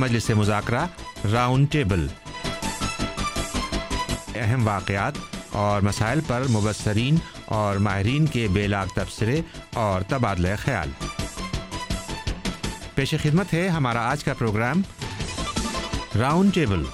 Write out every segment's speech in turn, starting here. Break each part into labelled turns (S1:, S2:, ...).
S1: मजलिस मुज़ाकरा round table, अहम वाक़यात और मसाइल पर मुबस्सरीन और माहिरीन के बेलाग तबसरे और तबादला ख्याल। पेश खिदमत है हमारा आज का programme round table.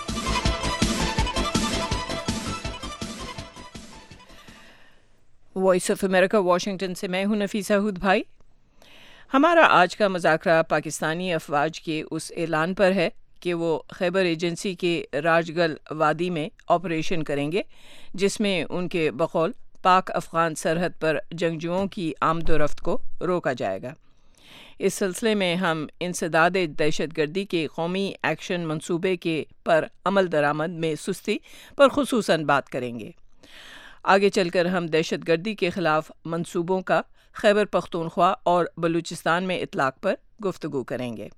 S2: Voice of America Washington से मैं हूं नफीसा हुद भाई। हमारा आज का मुज़ाकरा पाकिस्तानी अफवाज के उस ऐलान पर है कि वो खैबर एजेंसी के राजगल वादी में ऑपरेशन करेंगे, जिसमें उनके बकौल पाक अफ़गान सरहद पर जंगजुओं की आमदोरफ्त को रोका जाएगा। इस सिलसिले में हम इंसदाद दहशतगर्दी के कौमी एक्शन मंसूबे के पर अमल दरामद में सुस्ती पर खुसूसन बात करेंगे। आगे चलकर हम दहशतगर्दी के ख़िलाफ़ मंसूबों का खैबर पख्तूनख्वा और बलूचिस्तान में इतलाक़ पर गुफ्तगू करेंगे।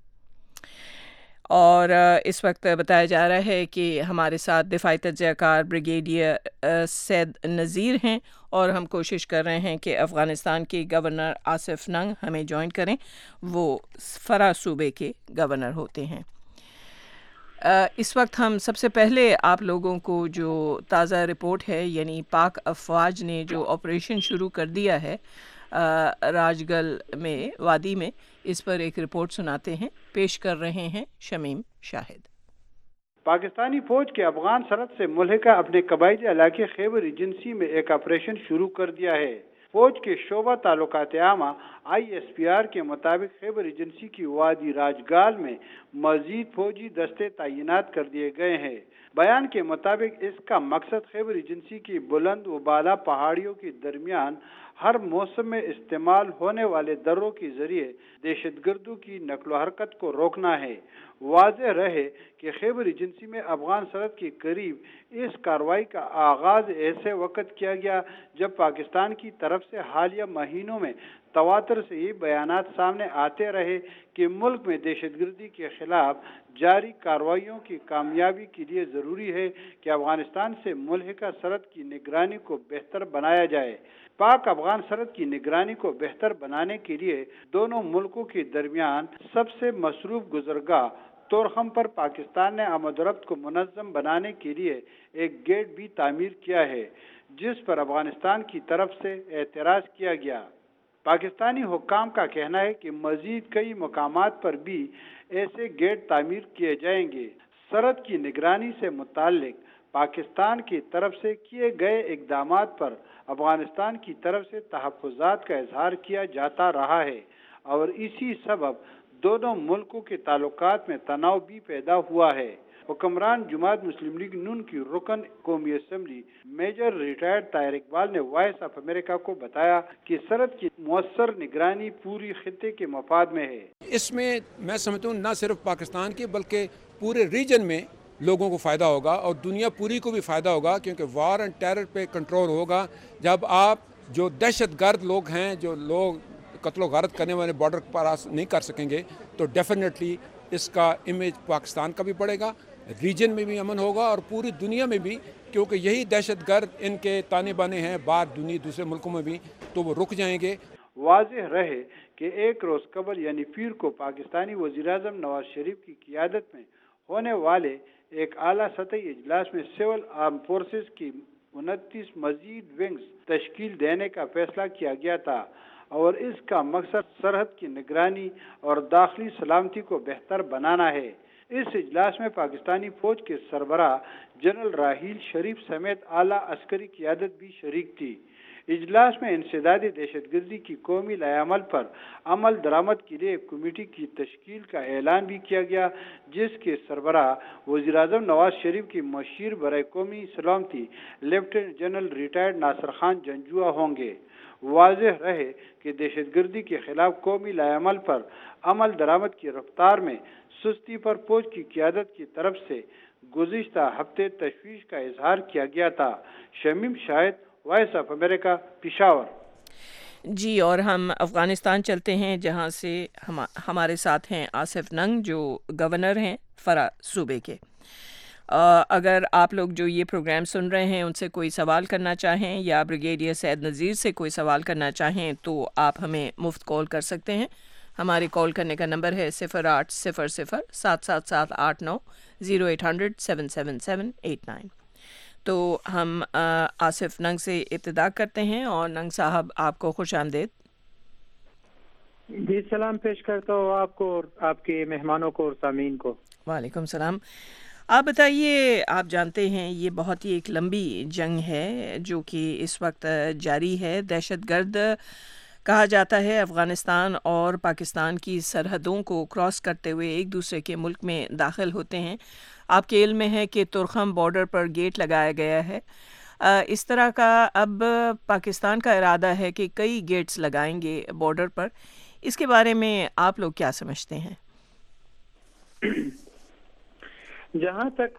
S2: और इस वक्त बताया जा रहा है कि हमारे साथ दिफाई तजज़ियाकार ब्रिगेडियर सैद नज़ीर हैं और हम कोशिश कर रहे हैं कि अफ़गानिस्तान के गवर्नर आसिफ नंग हमें ज्वाइन करें। वो फरा सूबे के गवर्नर होते हैं। इस वक्त हम सबसे पहले आप लोगों को जो ताज़ा रिपोर्ट है, यानी पाक अफवाज ने जो ऑपरेशन शुरू कर दिया है राजगल में वादी में, इस पर एक रिपोर्ट सुनाते हैं। पेश कर रहे हैं शमीम शाहिद।
S3: पाकिस्तानी फौज के अफगान सरहद से मुल्हिका अपने कबायली इलाके खैबर एजेंसी में एक ऑपरेशन शुरू कर दिया है। फौज के शोबा ताल्लुकात आमा ISPR के मुताबिक खैबर एजेंसी की वादी राजगाल में मजीद फौजी दस्ते तैनात कर दिए गए हैं। बयान के मुताबिक इसका मकसद खैबर एजेंसी की बुलंद व बाला पहाड़ियों के दरमियान हर मौसम में इस्तेमाल होने वाले दर्रों के जरिए दहशतगर्दों की नकलो हरकत को रोकना है। वाज़ेह रहे कि खैबर एजेंसी में अफगान सरहद के करीब इस कार्रवाई का आगाज ऐसे वक्त किया गया जब पाकिस्तान की तरफ से हालिया महीनों में तवातर से ये बयानात सामने आते रहे कि मुल्क में दहशतगर्दी के खिलाफ जारी कार्रवाइयों की कामयाबी के लिए ज़रूरी है कि अफगानिस्तान से मुल्हिका सरहद की निगरानी को बेहतर बनाया जाए। पाक अफगान सरहद की निगरानी को बेहतर बनाने के लिए दोनों मुल्कों के दरमियान सबसे मसरूफ गुजरगाह तोरखम पर पाकिस्तान ने आमदरफ्त को मुनज़्ज़म बनाने के लिए एक गेट भी तामीर किया है, जिस पर अफगानिस्तान की तरफ से एतराज़ किया गया। पाकिस्तानी हुक्काम का कहना है कि मजीद कई मकामात पर भी ऐसे गेट तामीर किए जाएंगे। सरहद की निगरानी से मुताल्लिक पाकिस्तान की तरफ से किए गए इक़दामात पर अफगानिस्तान की तरफ से तहफ़्फ़ुज़ात का इजहार किया जाता रहा है और इसी सबब दोनों मुल्कों के ताल्लुकात में तनाव भी पैदा हुआ है। हुक्मरान जमात मुस्लिम लीग नून की रुकन कौमी assembly major retired Tahir Iqbal ने वॉइस ऑफ अमेरिका को बताया कि सरहद की मुअस्सर निगरानी पूरी खित्ते के मफाद में है।
S4: इसमें मैं समझता हूँ न सिर्फ पाकिस्तान के बल्कि पूरे रीजन में लोगों को फ़ायदा होगा और दुनिया पूरी को भी फ़ायदा होगा, क्योंकि वार एंड टेरर पे कंट्रोल होगा। जब आप जो दहशतगर्द लोग हैं, जो लोग कत्ल गारत करने वाले बॉर्डर पर नहीं कर सकेंगे, तो डेफिनेटली इसका इमेज पाकिस्तान का भी बढ़ेगा, रीजन में भी अमन होगा और पूरी दुनिया में भी, क्योंकि यही दहशतगर्द इनके ताने बाने हैं बाहर दुनिया दूसरे मुल्कों में भी, तो वो रुक जाएंगे।
S3: वाज़ेह रहे कि एक रोज़ कबल यानी पीर को पाकिस्तानी वज़ीर-ए-आज़म नवाज शरीफ की क़ियादत में होने वाले एक आला सतही इजलास में सिविल आर्म फोर्सेस की 29 मजीद विंग्स तश्कील देने का फैसला किया गया था और इसका मकसद सरहद की निगरानी और दाखिली सलामती को बेहतर बनाना है। इस इजलास में पाकिस्तानी फौज के सरबराह जनरल राहील शरीफ समेत आला अस्करी क़ियादत भी शरीक थी। इजलास में इंसदादी दहशतगर्दी की कौमी लायामल पर अमल दरामद के लिए एक कमेटी की तश्कील का ऐलान भी किया गया, जिसके सरबराह वज़ीर-ए-आज़म नवाज शरीफ की मशीर बराए कौमी सलामती lieutenant general retired Nasir Khan Janjua होंगे। वाज़ेह रहे कि दहशतगर्दी के खिलाफ कौमी लायामल पर अमल दरामद की रफ्तार में सुस्ती पर फौज की क़ियादत की तरफ से गुज़िश्ता हफ्ते तशवीश का इजहार किया गया था। Shamim Shahid, voice of America, Peshawar.
S2: जी, और हम अफ़गानिस्तान चलते हैं, जहां से हमारे साथ हैं आसिफ नंग, जो गवर्नर हैं फरा सूबे के। अगर आप लोग जो ये प्रोग्राम सुन रहे हैं उनसे कोई सवाल करना चाहें या ब्रिगेडियर सैद नज़ीर से कोई सवाल करना चाहें तो आप हमें मुफ्त कॉल कर सकते हैं। ہمارے کال کرنے کا نمبر ہے 0800-777-89 0800-777-89۔ تو ہم آصف ننگ سے ابتدا کرتے ہیں، اور ننگ صاحب آپ کو خوش آمدید۔
S5: جی سلام پیش کرتا ہوں آپ کو اور آپ کے مہمانوں کو اور سامعین کو۔
S2: وعلیکم السلام۔ آپ بتائیے، آپ جانتے ہیں یہ بہت ہی ایک لمبی جنگ ہے جو کہ اس وقت جاری ہے۔ دہشت گرد کہا جاتا ہے افغانستان اور پاکستان کی سرحدوں کو کراس کرتے ہوئے ایک دوسرے کے ملک میں داخل ہوتے ہیں۔ آپ کے علم میں ہے کہ ترخم بارڈر پر گیٹ لگایا گیا ہے۔ اس طرح کا اب پاکستان کا ارادہ ہے کہ کئی گیٹس لگائیں گے بارڈر پر۔ اس کے بارے میں آپ لوگ کیا سمجھتے ہیں؟
S5: جہاں تک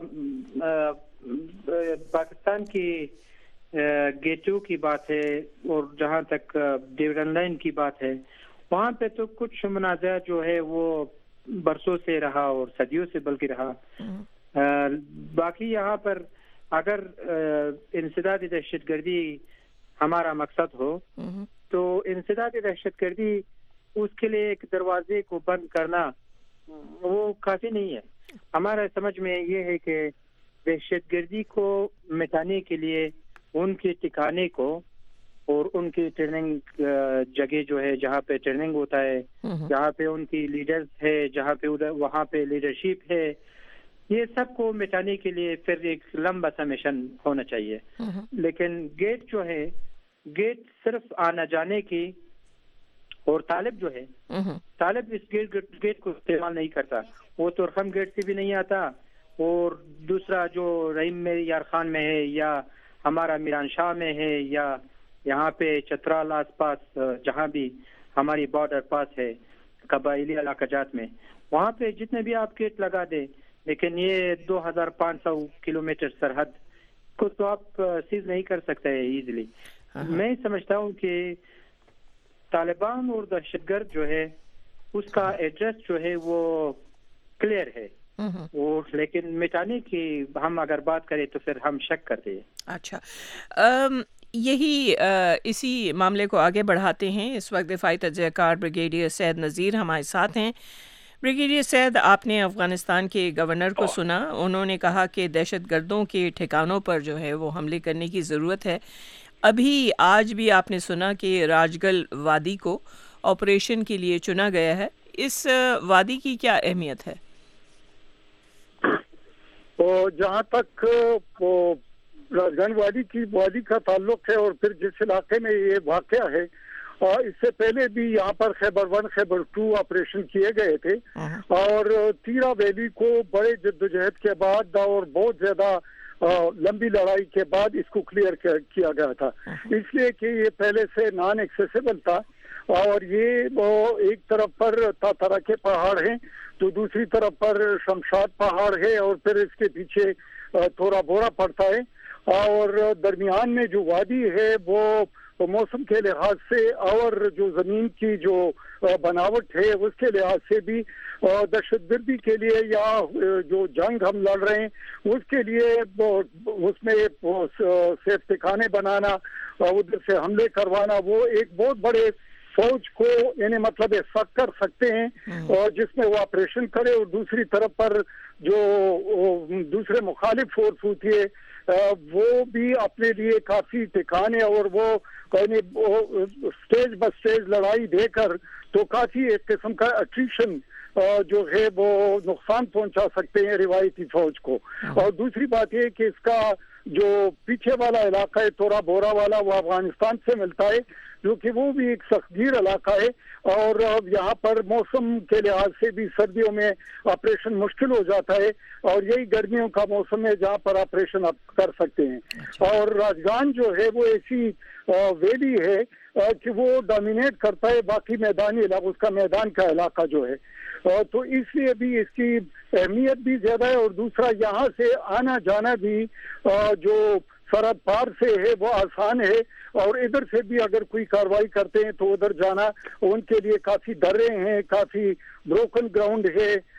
S5: پاکستان کی گیٹوں کی بات ہے اور جہاں تک ڈیویژن لائن کی بات ہے، وہاں پہ تو کچھ منازعہ جو ہے وہ برسوں سے رہا اور صدیوں سے بلکہ رہا۔ باقی یہاں پر اگر انسداد دہشت گردی ہمارا مقصد ہو تو انسداد دہشت گردی اس کے لیے ایک دروازے کو بند کرنا وہ کافی نہیں ہے۔ ہمارا سمجھ میں یہ ہے کہ دہشت گردی کو مٹانے کے لیے ان کے ٹھکانے کو اور ان کی ٹریننگ جگہ جو ہے جہاں پہ ٹریننگ ہوتا ہے، جہاں پہ ان کی لیڈرز ہے، جہاں پہ وہاں پہ لیڈرشپ ہے، یہ سب کو مٹانے کے لیے پھر ایک لمبا سا مشن ہونا چاہیے۔ لیکن گیٹ جو ہے، گیٹ صرف آنا جانے کی، اور طالب جو ہے، طالب اس گیٹ کو استعمال نہیں کرتا، وہ ترخم گیٹ سے بھی نہیں آتا، اور دوسرا جو رحیم میں یار خان میں ہے یا ہمارا میران شاہ میں ہے یا یہاں پہ چترال آس پاس جہاں بھی ہماری بارڈر پاس ہے قبائلی علاقہ جات میں، وہاں پہ جتنے بھی آپ گیٹ لگا دیں، لیکن یہ 2500 کلومیٹر سرحد کو تو آپ سیز نہیں کر سکتے ایزیلی۔ میں سمجھتا ہوں کہ طالبان اور دہشت گرد جو ہے اس کا ایڈریس جو ہے وہ کلیئر ہے، اور لیکن مٹانے کی ہم اگر بات کریں تو پھر ہم شک کرتے ہیں۔
S2: اچھا، اسی معاملے کو آگے بڑھاتے ہیں۔ اس وقت دفاعی تجزیہ کار بریگیڈیئر سید نذیر ہمارے ساتھ ہیں۔ بریگیڈیئر سید، آپ نے افغانستان کے گورنر کو سنا، انہوں نے کہا کہ دہشت گردوں کے ٹھکانوں پر جو ہے وہ حملے کرنے کی ضرورت ہے۔ ابھی آج بھی آپ نے سنا کہ راجگل وادی کو آپریشن کے لیے چنا گیا ہے۔ اس وادی کی کیا اہمیت ہے؟
S6: جہاں تک راجگل وادی کا تعلق ہے اور پھر جس علاقے میں یہ واقعہ ہے، اس سے پہلے بھی یہاں پر خیبر 1 خیبر 2 آپریشن کیے گئے تھے، اور تیرا ویلی کو بڑے جدوجہد کے بعد اور بہت زیادہ لمبی لڑائی کے بعد اس کو کلیئر کیا گیا تھا، اس لیے کہ یہ پہلے سے نان ایکسیسیبل تھا، اور یہ ایک طرف پر تاتارا کے پہاڑ ہیں تو دوسری طرف پر شمشاد پہاڑ ہے، اور پھر اس کے پیچھے تھوڑا بورا پڑتا ہے، اور درمیان میں جو وادی ہے وہ موسم کے لحاظ سے اور جو زمین کی جو بناوٹ ہے اس کے لحاظ سے بھی دہشت گردی کے لیے یا جو جنگ ہم لڑ رہے ہیں اس کے لیے اس میں سیف ٹھکانے بنانا، ادھر سے حملے کروانا، وہ ایک بہت بڑے فوج کو یعنی مطلب سخت کر سکتے ہیں، اور جس میں وہ آپریشن کرے، اور دوسری طرف پر جو دوسرے مخالف فورس ہوتی ہے وہ بھی اپنے لیے کافی ٹھکانے اور وہ سٹیج بس سٹیج لڑائی دے کر تو کافی ایک قسم کا اٹریشن جو ہے وہ نقصان پہنچا سکتے ہیں روایتی فوج کو۔ اور دوسری بات یہ کہ اس کا جو پیچھے والا علاقہ ہے تھوڑا بورا والا، وہ افغانستان سے ملتا ہے، جو کہ وہ بھی ایک سختگیر علاقہ ہے، اور یہاں پر موسم کے لحاظ سے بھی سردیوں میں آپریشن مشکل ہو جاتا ہے، اور یہی گرمیوں کا موسم ہے جہاں پر آپریشن آپ کر سکتے ہیں۔ اور راجگان جو ہے وہ ایسی ویلی ہے کہ وہ ڈومینیٹ کرتا ہے باقی میدانی علاقہ، اس کا میدان کا علاقہ جو ہے، تو اس لیے بھی اس کی اہمیت بھی زیادہ ہے، اور دوسرا یہاں سے آنا جانا بھی جو سرحد پار سے ہے وہ آسان ہے، اور ادھر سے بھی اگر کوئی کاروائی کرتے ہیں تو ادھر جانا ان کے لیے کافی درے ہیں، کافی بروکن گراؤنڈ ہے،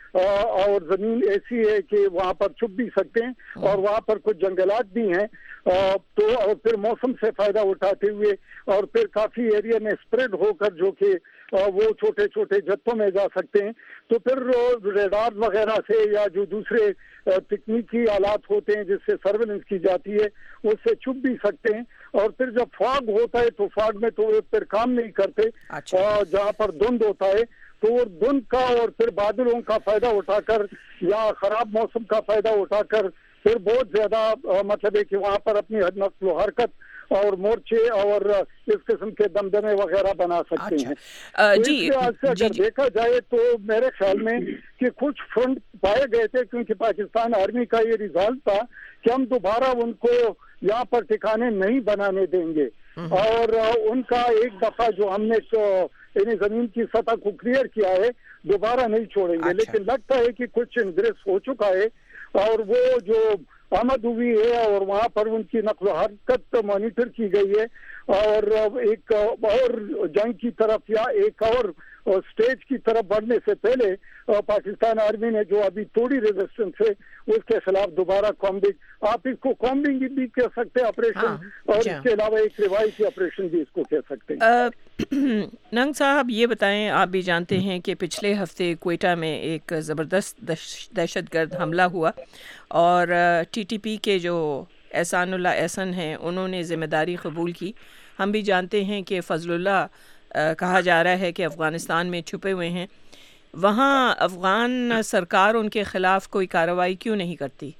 S6: اور زمین ایسی ہے کہ وہاں پر چھپ بھی سکتے ہیں اور وہاں پر کچھ جنگلات بھی ہیں تو اور پھر موسم سے فائدہ اٹھاتے ہوئے اور پھر کافی ایریا میں اسپریڈ ہو کر جو کہ وہ چھوٹے چھوٹے جتھوں میں جا سکتے ہیں تو پھر ریڈار وغیرہ سے یا جو دوسرے تکنیکی آلات ہوتے ہیں جس سے سرویلنس کی جاتی ہے اس سے چھپ بھی سکتے ہیں اور پھر جب فاگ ہوتا ہے تو فاگ میں تو وہ پھر کام نہیں کرتے جہاں پر دھند ہوتا ہے تو وہ دھند کا اور پھر بادلوں کا فائدہ اٹھا کر یا خراب موسم کا فائدہ اٹھا کر پھر بہت زیادہ مطلب ہے کہ وہاں پر اپنی نقل و حرکت اور مورچے اور اس قسم کے دمدمے وغیرہ بنا سکتے ہیں.
S2: جی
S6: اگر دیکھا جائے تو میرے خیال میں کہ کچھ فرنٹ پائے گئے تھے کیونکہ پاکستان آرمی کا یہ ریزالٹ تھا کہ ہم دوبارہ ان کو یہاں پر ٹھکانے نہیں بنانے دیں گے اور ان کا ایک دفعہ جو ہم نے یعنی زمین کی سطح کو کلیئر کیا ہے دوبارہ نہیں چھوڑیں گے. لیکن لگتا ہے کہ کچھ انگریز ہو چکا ہے اور وہ جو آمد ہوئی ہے اور وہاں پر ان کی نقل و حرکت مانیٹر کی گئی ہے اور ایک اور جنگ کی طرف یا ایک اور سٹیج کی طرف بڑھنے سے پہلے پاکستان آرمی نے جو ابھی توڑی ریزسٹنس ہے اس کے خلاف دوبارہ کامبنگ آپ اس کو کامبنگ بھی کہہ سکتے ہیں آپریشن اور اس کے علاوہ ایک روایتی آپریشن بھی اس کو کہہ سکتے ہیں.
S2: ننگ صاحب یہ بتائیں آپ بھی جانتے ہیں کہ پچھلے ہفتے کوئٹہ میں ایک زبردست دہشت گرد حملہ ہوا اور ٹی ٹی پی کے جو احسان اللہ احسن ہیں انہوں نے ذمہ داری قبول کی. ہم بھی جانتے ہیں کہ فضل اللہ کہا جا رہا ہے کہ افغانستان میں چھپے ہوئے ہیں. وہاں افغان سرکار ان کے خلاف کوئی کارروائی کیوں نہیں کرتی؟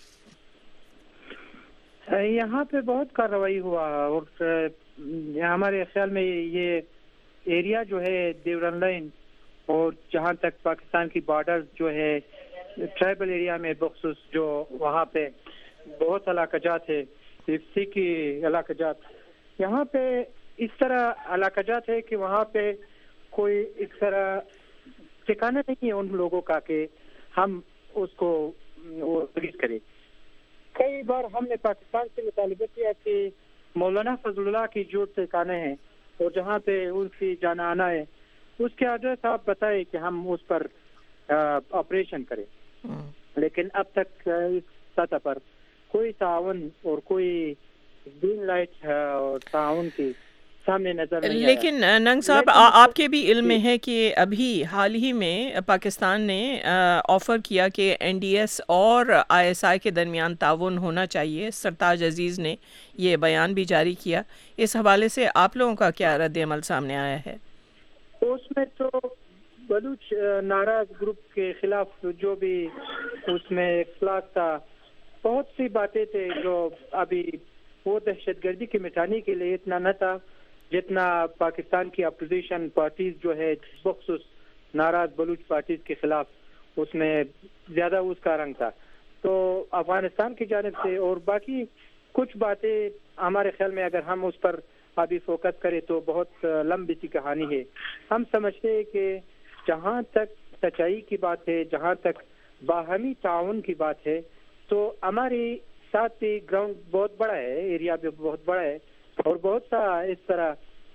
S5: یہاں پہ بہت کارروائی ہوا اور ہمارے خیال میں یہ ایریا جو ہے ڈیورن لائن اور جہاں تک پاکستان کی بارڈر جو ہے ٹرائبل ایریا میں بخصوص جو وہاں پہ بہت علاقہ جات ہے سیکی علاقہ جات یہاں پہ اس طرح علاقہ جات ہے کہ وہاں پہ کوئی اس طرح ٹھکانا نہیں ہے ان لوگوں کا کہ ہم اس کو ریلیز کریں. کئی بار ہم نے پاکستان سے مطالبہ کیا کہ مولانا فضل اللہ کی جو ٹھکانے ہیں اور جہاں پہ ان کی جانا آنا ہے اس کے ایڈریس آپ بتائیں کہ ہم اس پر آپریشن کریں. لیکن اب تک اس سطح پر کوئی تعاون اور کوئی گرین لائٹ اور تعاون کی سامنے نظر نہیں آیا.
S2: لیکن ننگ صاحب آپ کے بھی علم میں ہے کہ ابھی حال ہی میں پاکستان نے آفر کیا کہ این ڈی ایس اور آئی ایس آئی کے درمیان تعاون ہونا چاہیے. سرتاج عزیز نے یہ بیان بھی جاری کیا. اس حوالے سے آپ لوگوں کا کیا رد عمل سامنے آیا ہے؟
S5: اس میں تو بلوچ ناراض گروپ کے خلاف جو بھی اس میں اختلاف تھا بہت سی باتیں تھے جو ابھی وہ دہشت گردی کی مٹانے کے لیے اتنا نہ تھا جتنا پاکستان کی اپوزیشن پارٹیز جو ہے بخصوص ناراض بلوچ پارٹیز کے خلاف اس میں زیادہ اس کا رنگ تھا. تو افغانستان کی جانب سے اور باقی کچھ باتیں ہمارے خیال میں اگر ہم اس پر ابھی فوکس کریں تو بہت لمبی سی کہانی ہے. ہم سمجھتے ہیں کہ جہاں تک سچائی کی بات ہے جہاں تک باہمی تعاون کی بات ہے تو ہماری ساتھ بھی گراؤنڈ بہت بڑا ہے ایریا بھی بہت بڑا ہے اور بہت سا اس طرح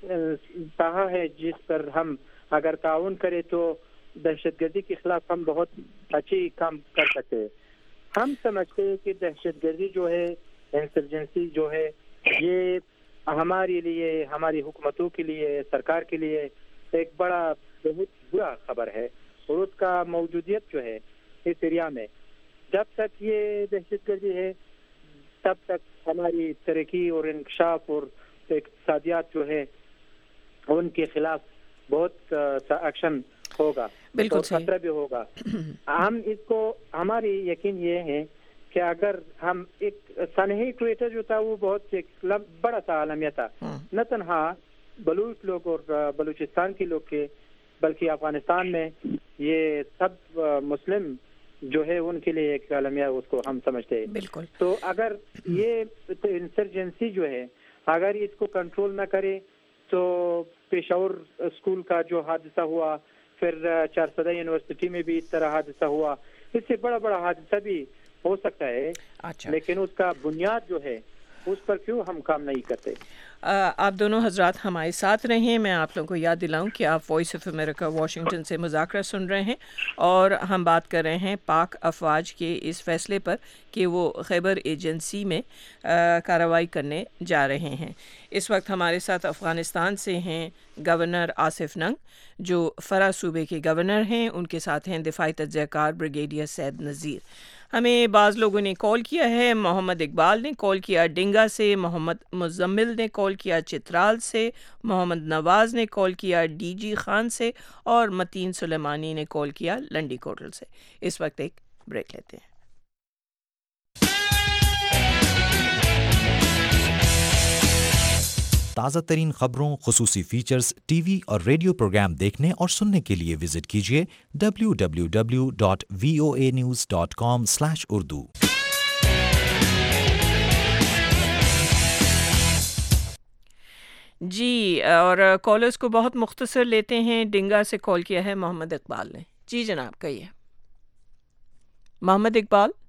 S5: ساحہ ہے جس پر ہم اگر تعاون کریں تو دہشت گردی کے خلاف ہم بہت اچھی کام کر سکتے ہیں. ہم سمجھتے ہیں کہ دہشت گردی جو ہے انسرجنسی جو ہے یہ ہمارے لیے ہماری حکومتوں کے لیے سرکار کے لیے ایک بڑا بہت برا خبر ہے اور اس کا موجودیت جو ہے اس ایریا میں جب تک یہ دہشت گردی ہے تب تک ہماری ترقی اور انکشاف اور اقتصادیات جو ہے ان کے خلاف بہت سا ایکشن ہوگا اور خطرہ بھی ہوگا. ہم اس کو ہماری یقین یہ ہے کہ اگر ہم ایک سانحی ٹویٹر جو تھا وہ بہت ایک بڑا سا عالمیہ تھا نہ تنہا بلوچ لوگ اور بلوچستان کے لوگ کے بلکہ افغانستان میں یہ سب مسلم جو ہے ان کے لیے ایک عالمیہ اس کو ہم سمجھتے ہیں.
S2: بالکل.
S5: تو اگر یہ انسرجنسی جو ہے اگر اس کو کنٹرول نہ کرے تو پشاور اسکول کا جو حادثہ ہوا پھر چارسدہ یونیورسٹی میں بھی اس طرح حادثہ ہوا اس سے بڑا بڑا حادثہ بھی ہو سکتا ہے. لیکن اس کا بنیاد جو ہے اس پر کیوں ہم کام نہیں کرتے؟
S2: آپ دونوں حضرات ہمارے ساتھ رہیں. میں آپ لوگوں کو یاد دلاؤں کہ آپ وائس آف امریکہ واشنگٹن سے مذاکرہ سن رہے ہیں اور ہم بات کر رہے ہیں پاک افواج کے اس فیصلے پر کہ وہ خیبر ایجنسی میں کارروائی کرنے جا رہے ہیں. اس وقت ہمارے ساتھ افغانستان سے ہیں گورنر آصف ننگ جو فرا صوبے کے گورنر ہیں. ان کے ساتھ ہیں دفاعی تجزیہ کار بریگیڈیئر سید نذیر. ہمیں بعض لوگوں نے کال کیا ہے. محمد اقبال نے کال کیا ڈنگا سے، محمد مزمل نے کال کیا چترال سے، محمد نواز نے کال کیا ڈی جی خان سے اور متین سلیمانی نے کال کیا لنڈی کوٹل سے. اس وقت ایک بریک لیتے ہیں.
S7: تازہ ترین خبروں، خصوصی فیچرز، ٹی وی اور ریڈیو پروگرام دیکھنے اور سننے کے لیے وزٹ کیجیے www.voanews.com/urdu.
S2: جی، اور کالرز کو بہت مختصر لیتے ہیں. ڈنگا سے کال کیا ہے محمد اقبال نے. جی جناب کہیے. محمد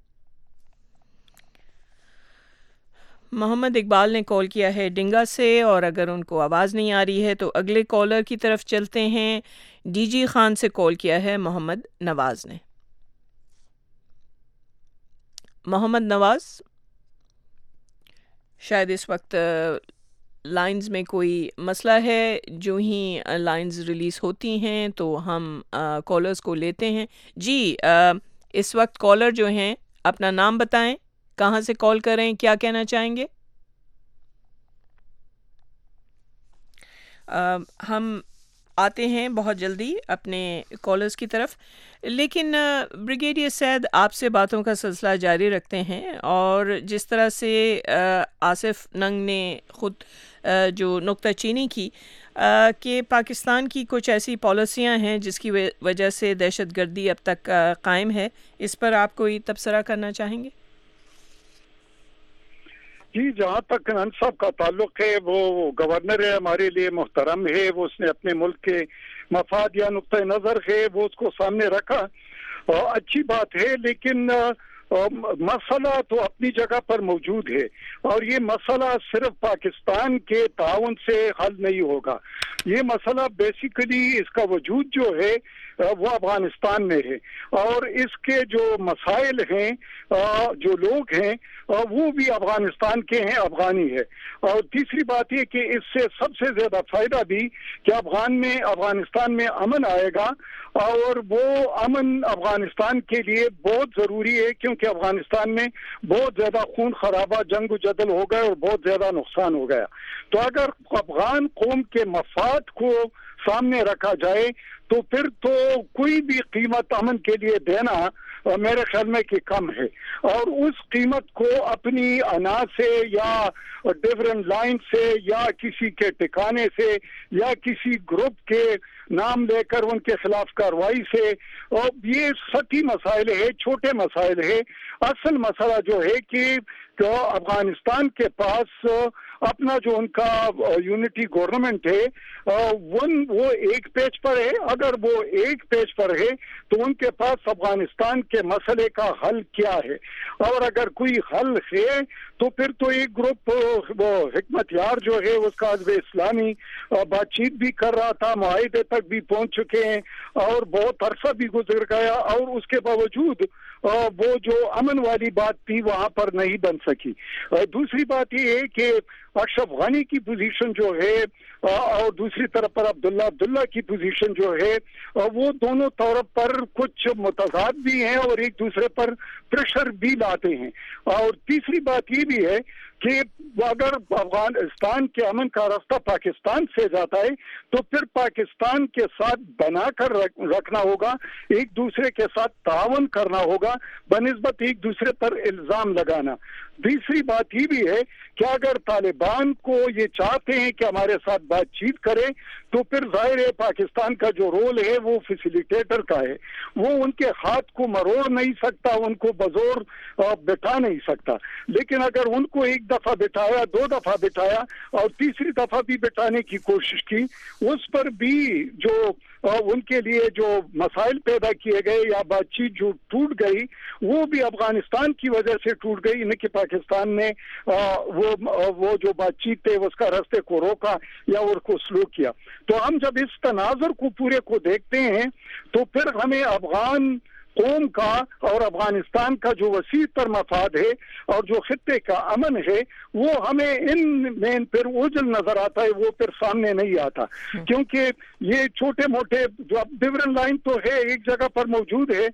S2: اقبال نے کال کیا ہے ڈنگا سے اور اگر ان کو آواز نہیں آ رہی ہے تو اگلے کالر کی طرف چلتے ہیں. ڈی جی خان سے کال کیا ہے محمد نواز نے. محمد نواز شاید اس وقت لائنز میں کوئی مسئلہ ہے. جو ہی لائنز ریلیز ہوتی ہیں تو ہم کالرز کو لیتے ہیں. جی اس وقت کالر جو ہیں اپنا نام بتائیں، کہاں سے کال کریں، کیا کہنا چاہیں گے؟ ہم آتے ہیں بہت جلدی اپنے کالرز کی طرف، لیکن بریگیڈیئر سید آپ سے باتوں کا سلسلہ جاری رکھتے ہیں. اور جس طرح سے آصف ننگ نے خود جو نکتہ چینی کی کہ پاکستان کی کچھ ایسی پالیسیاں ہیں جس کی وجہ سے دہشت گردی اب تک قائم ہے، اس پر آپ کوئی تبصرہ کرنا چاہیں گے؟
S6: جی، جہاں تک نن صاحب کا تعلق ہے وہ گورنر ہے، ہمارے لیے محترم ہے. وہ اس نے اپنے ملک کے مفاد یا نقطۂ نظر ہے وہ اس کو سامنے رکھا، اچھی بات ہے. لیکن مسئلہ تو اپنی جگہ پر موجود ہے اور یہ مسئلہ صرف پاکستان کے تعاون سے حل نہیں ہوگا. یہ مسئلہ بیسیکلی اس کا وجود جو ہے وہ افغانستان میں ہے اور اس کے جو مسائل ہیں، جو لوگ ہیں وہ بھی افغانستان کے ہیں، افغانی ہے. اور تیسری بات یہ کہ اس سے سب سے زیادہ فائدہ بھی کہ افغانستان میں امن آئے گا اور وہ امن افغانستان کے لیے بہت ضروری ہے کیونکہ افغانستان میں بہت زیادہ خون خرابہ، جنگ و جدل ہو گئے اور بہت زیادہ نقصان ہو گیا. تو اگر افغان قوم کے مفاد کو سامنے رکھا جائے تو پھر تو کوئی بھی قیمت امن کے لیے دینا میرے خیال میں کہ کم ہے. اور اس قیمت کو اپنی انا سے یا ڈیفرنٹ لائن سے یا کسی کے ٹھکانے سے یا کسی گروپ کے نام لے کر ان کے خلاف کارروائی سے، اور یہ سطحی مسائل ہے، چھوٹے مسائل ہے. اصل مسئلہ جو ہے کہ افغانستان کے پاس اپنا جو ان کا یونٹی گورنمنٹ ہے وہ ایک پیج پر ہے. اگر وہ ایک پیج پر ہے تو ان کے پاس افغانستان کے مسئلے کا حل کیا ہے، اور اگر کوئی حل ہے تو پھر تو ایک گروپ وہ حکمت یار جو ہے اس کا حزب اسلامی بات چیت بھی کر رہا تھا، معاہدے تک بھی پہنچ چکے ہیں اور بہت عرصہ بھی گزر گیا اور اس کے باوجود وہ جو امن والی بات تھی وہاں پر نہیں بن سکی. دوسری بات یہ ہے کہ اشرف غنی کی پوزیشن جو ہے اور دوسری طرف پر عبداللہ کی پوزیشن جو ہے وہ دونوں طور پر کچھ متضاد بھی ہیں اور ایک دوسرے پر پریشر بھی لاتے ہیں. اور تیسری بات یہ بھی ہے کہ اگر افغانستان کے امن کا راستہ پاکستان سے جاتا ہے تو پھر پاکستان کے ساتھ بنا کر رکھنا ہوگا، ایک دوسرے کے ساتھ تعاون کرنا ہوگا بنسبت ایک دوسرے پر الزام لگانا. تیسری بات یہ بھی ہے کہ اگر طالبان کو یہ چاہتے ہیں کہ ہمارے ساتھ بات چیت کرے तो फिर जाहिर है पाकिस्तान का जो रोल है वो फैसिलिटेटर का है, वो उनके हाथ को मरोड़ नहीं सकता, उनको बजोर बिठा नहीं सकता। लेकिन अगर उनको एक दफा बिठाया, 2 दफा बिठाया और तीसरी दफा भी बिठाने की कोशिश की, उस पर भी जो उनके लिए जो मसाइल पैदा किए गए या बातचीत जो टूट गई, वो भी अफगानिस्तान की वजह से टूट गई, न कि पाकिस्तान ने वो जो बातचीत थे उसका रास्ते को रोका या उसको स्लो किया। तो हम जब इस तनाजुर को पूरे को देखते हैं तो फिर हमें अफगान कौम का और अफगानिस्तान का जो वसी तर मफाद है और जो खित्ते का अमन है, वो हमें इनमें फिर ओझल नजर आता है, वो फिर सामने नहीं आता। क्योंकि ये छोटे मोटे जो डिवीजन लाइन तो है, एक जगह पर मौजूद है,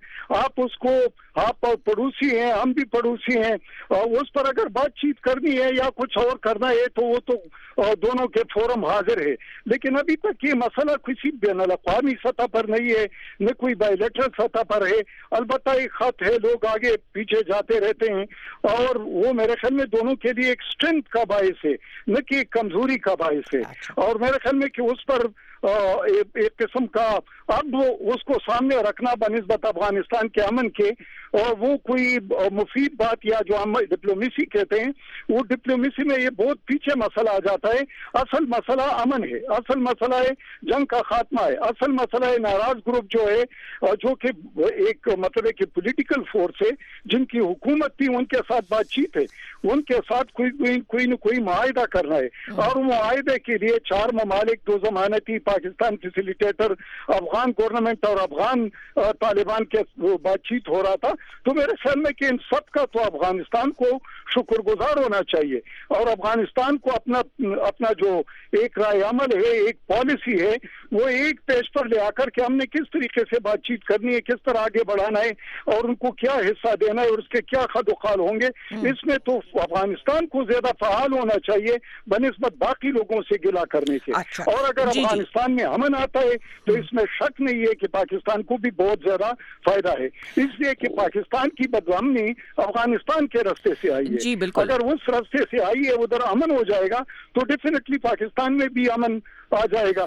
S6: आप पड़ोसी हैं, हम भी पड़ोसी हैं, उस पर अगर बातचीत करनी है या कुछ और करना है तो वो तो दोनों के फोरम हाजिर है। लेकिन अभी तक ये मसला किसी बैनुल-अक़वामी सतह पर नहीं है, न कोई बायलैटरल सतह पर है। अलबत्ता एक खत है, लोग आगे पीछे जाते रहते हैं और वो मेरे ख्याल में दोनों के लिए एक स्ट्रेंथ का बायस है, न कि कमजोरी का बायस है। और मेरे ख्याल में कि उस पर एक किस्म का अब उसको सामने रखना बनिस्बत अफगानिस्तान के अमन के, और वो कोई मुफीद बात या जो हम डिप्लोमेसी कहते हैं, वो डिप्लोमेसी में ये बहुत पीछे मसला आ जाता है। असल मसला अमन है, असल मसला है जंग का खात्मा है, असल मसला है नाराज ग्रुप जो है, जो कि एक मतलब है कि पॉलिटिकल फोर्स है, जिनकी हुकूमत थी, उनके साथ बातचीत है, उनके साथ कोई न कोई मुआहिदा करना है। और मुआहिदे के लिए 4 ममालिक, 2 जमानती, पाकिस्तान फैसिलिटेटर, अफगान गवर्नमेंट और अफगान तालिबान के बातचीत हो रहा था। तो मेरे ख्याल में कि इन सब का तो अफगानिस्तान को शुक्रगुजार होना चाहिए और अफगानिस्तान को अपना जो एक राय अमल है, एक पॉलिसी है, वो एक पेज पर ले आकर के हमने किस तरीके से बातचीत करनी है, किस तरह आगे बढ़ाना है और उनको क्या हिस्सा देना है और उसके क्या खदोखाल होंगे, इसमें तो अफगानिस्तान को ज्यादा फाल होना चाहिए बनिस्बत बाकी लोगों से गिला करने के। और अगर अफगानिस्तान में अमन आता है तो इसमें शक नहीं है कि पाकिस्तान को भी बहुत ज्यादा फायदा है, इसलिए कि पाकिस्तान की बदअमनी अफगानिस्तान के रास्ते से आई है। अगर उस रास्ते से आई है, उधर अमन हो जाएगा तो डेफिनेटली पाकिस्तान में भी अमन आ जाएगा।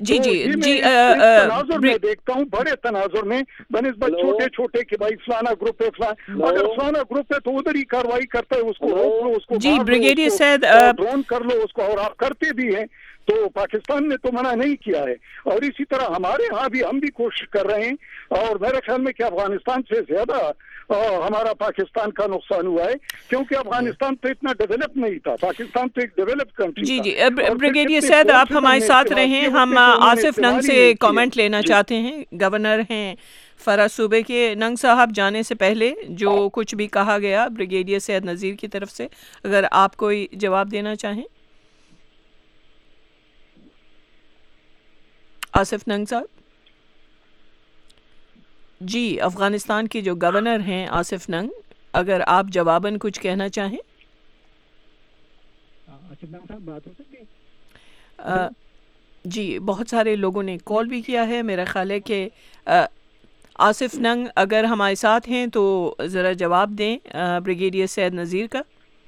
S6: तनाजुर में देखता हूँ, बड़े तनाजुर में बनिस्बत छोटे छोटे कि भाई फलाना ग्रुप है, अगर फलाना ग्रुप है तो उधर ही कार्रवाई करता है, उसको रोक लो, उसको
S2: ब्रिगेडियर सैयद
S6: ड्रोन कर लो उसको, और आप करते भी हैं। तो पाकिस्तान ने तो मना नहीं किया है और इसी तरह हमारे यहाँ भी हम भी कोशिश कर रहे हैं। और मेरे ख्याल में कि अफगानिस्तान से ज्यादा हमारा पाकिस्तान का नुकसान हुआ है, क्योंकि अफगानिस्तान तो इतना डेवलप नहीं था, पाकिस्तान तो एक डेवलप्ड कंट्री था।
S2: ब्रिगेडियर सैयद आप हमारे साथ रहें, हम आसिफ नंग से कमेंट लेना चाहते हैं। गवर्नर हैं फरा सूबे के। नंग साहब, जाने से पहले जो कुछ भी कहा गया ब्रिगेडियर सैयद नज़ीर की तरफ से, अगर आप कोई जवाब देना चाहें। आसिफ नंग साहब जी, अफगानिस्तान के जो गवर्नर हैं आसिफ नंग, अगर आप जवाबन कुछ कहना चाहें। आसिफ नंग साहब बात हो सकती है? जी, बहुत सारे लोगों ने कॉल भी किया है। मेरा ख्याल है कि आसिफ नंग अगर हमारे साथ हैं तो ज़रा जवाब दें ब्रिगेडियर सैयद नज़ीर का।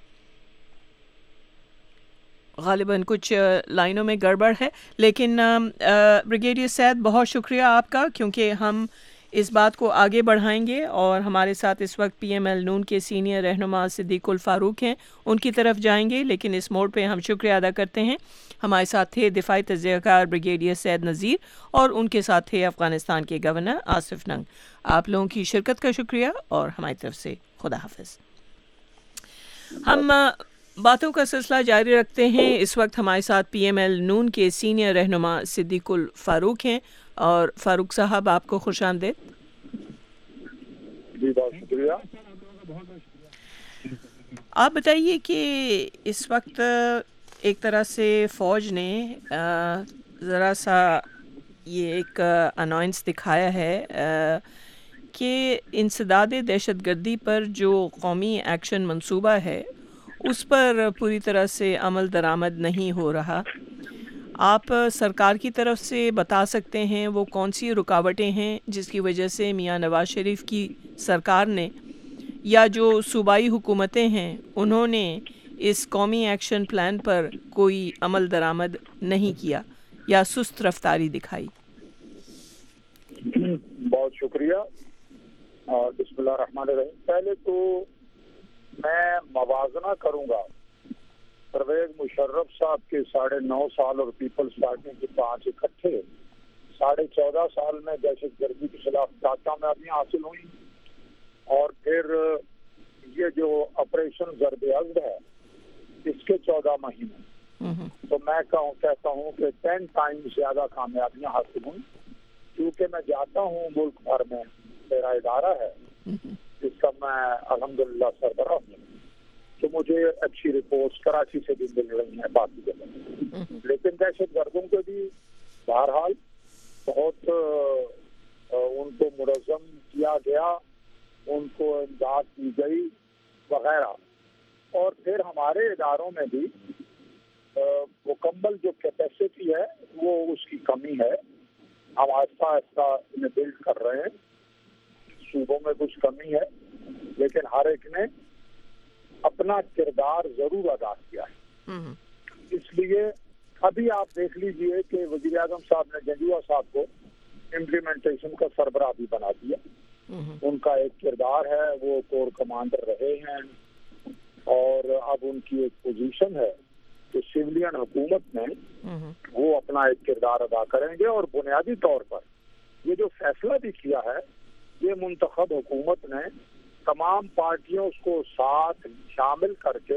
S2: ग़ालिबन कुछ लाइनों में गड़बड़ है, लेकिन ब्रिगेडियर सैयद बहुत शुक्रिया आपका, क्योंकि हम इस बात को आगे बढ़ाएंगे। और हमारे साथ इस वक्त PML नून के सीनियर रहनुमा सिद्दीकुल फ़ारूक हैं, उनकी तरफ जाएंगे, लेकिन इस मोड़ पे हम शुक्रिया अदा करते हैं। हमारे साथ थे दिफाई तज़कियाकार ब्रिगेडियर सैयद नज़ीर और उनके साथ थे अफ़गानिस्तान के गवर्नर आसिफ नंग। आप लोगों की शिरकत का शुक्रिया और हमारी तरफ से खुदा हाफ़िज़। हम बातों का सिलसिला जारी रखते हैं। इस वक्त हमारे साथ PML नून के सीनियर रहनुमा सिद्दीकुल फ़ारूक हैं। और फ़ारूक साहब, आपको खुशामदीद।
S6: जी बहुत शुक्रिया।
S2: आप बताइए कि इस वक्त एक तरह से फ़ौज ने ज़रा सा ये एक अनाउंस दिखाया है कि इंसदाद दहशतगर्दी पर जो कौमी एक्शन मंसूबा है उस पर पूरी तरह से अमल दरामद नहीं हो रहा। आप सरकार की तरफ से बता सकते हैं वो कौन सी रुकावटें हैं जिसकी वजह से मियां नवाज शरीफ की सरकार ने या जो सूबाई हुकूमतें हैं उन्होंने इस कौमी एक्शन प्लान पर कोई अमल दरामद नहीं किया। یا سست رفتاری دکھائی؟
S8: بہت شکریہ اور بسم اللہ الرحمن الرحیم. پہلے تو میں موازنہ کروں گا پرویز مشرف صاحب کے 9.5 سال اور پیپلز پارٹی کے 5 اکٹھے 14.5 سال میں دہشت گردی کے خلاف کامیابیاں حاصل ہوئی، اور پھر یہ جو آپریشن ضرب عزم ہے اس کے 14 مہینے، تو میں کہتا ہوں کہ 10 ٹائم زیادہ کامیابیاں حاصل ہوئی. کیونکہ میں جاتا ہوں ملک بھر میں، میرا ادارہ ہے جس کا میں الحمدللہ سربراہ ہوں، تو مجھے اچھی رپورٹس کراچی سے بھی مل رہی ہیں، باقی جگہ. لیکن دہشت گردوں کے بھی بہرحال بہت ان کو منظم کیا گیا، ان کو امداد کی گئی وغیرہ. اور پھر ہمارے اداروں میں بھی مکمل جو کیپیسٹی ہے وہ اس کی کمی ہے. ہم آہستہ آہستہ انہیں بلڈ کر رہے ہیں. صوبوں میں کچھ کمی ہے لیکن ہر ایک نے اپنا کردار ضرور ادا کیا ہے. اس لیے ابھی آپ دیکھ لیجئے کہ وزیر اعظم صاحب نے جنجوعہ صاحب کو امپلیمنٹیشن کا سربراہ بھی بنا دیا. ان کا ایک کردار ہے، وہ کور کمانڈر رہے ہیں، اور اب ان کی ایک پوزیشن ہے کہ سویلین حکومت میں وہ اپنا ایک کردار ادا کریں گے. اور بنیادی طور پر یہ جو فیصلہ بھی کیا ہے یہ منتخب حکومت نے تمام پارٹیوں کو ساتھ شامل کر کے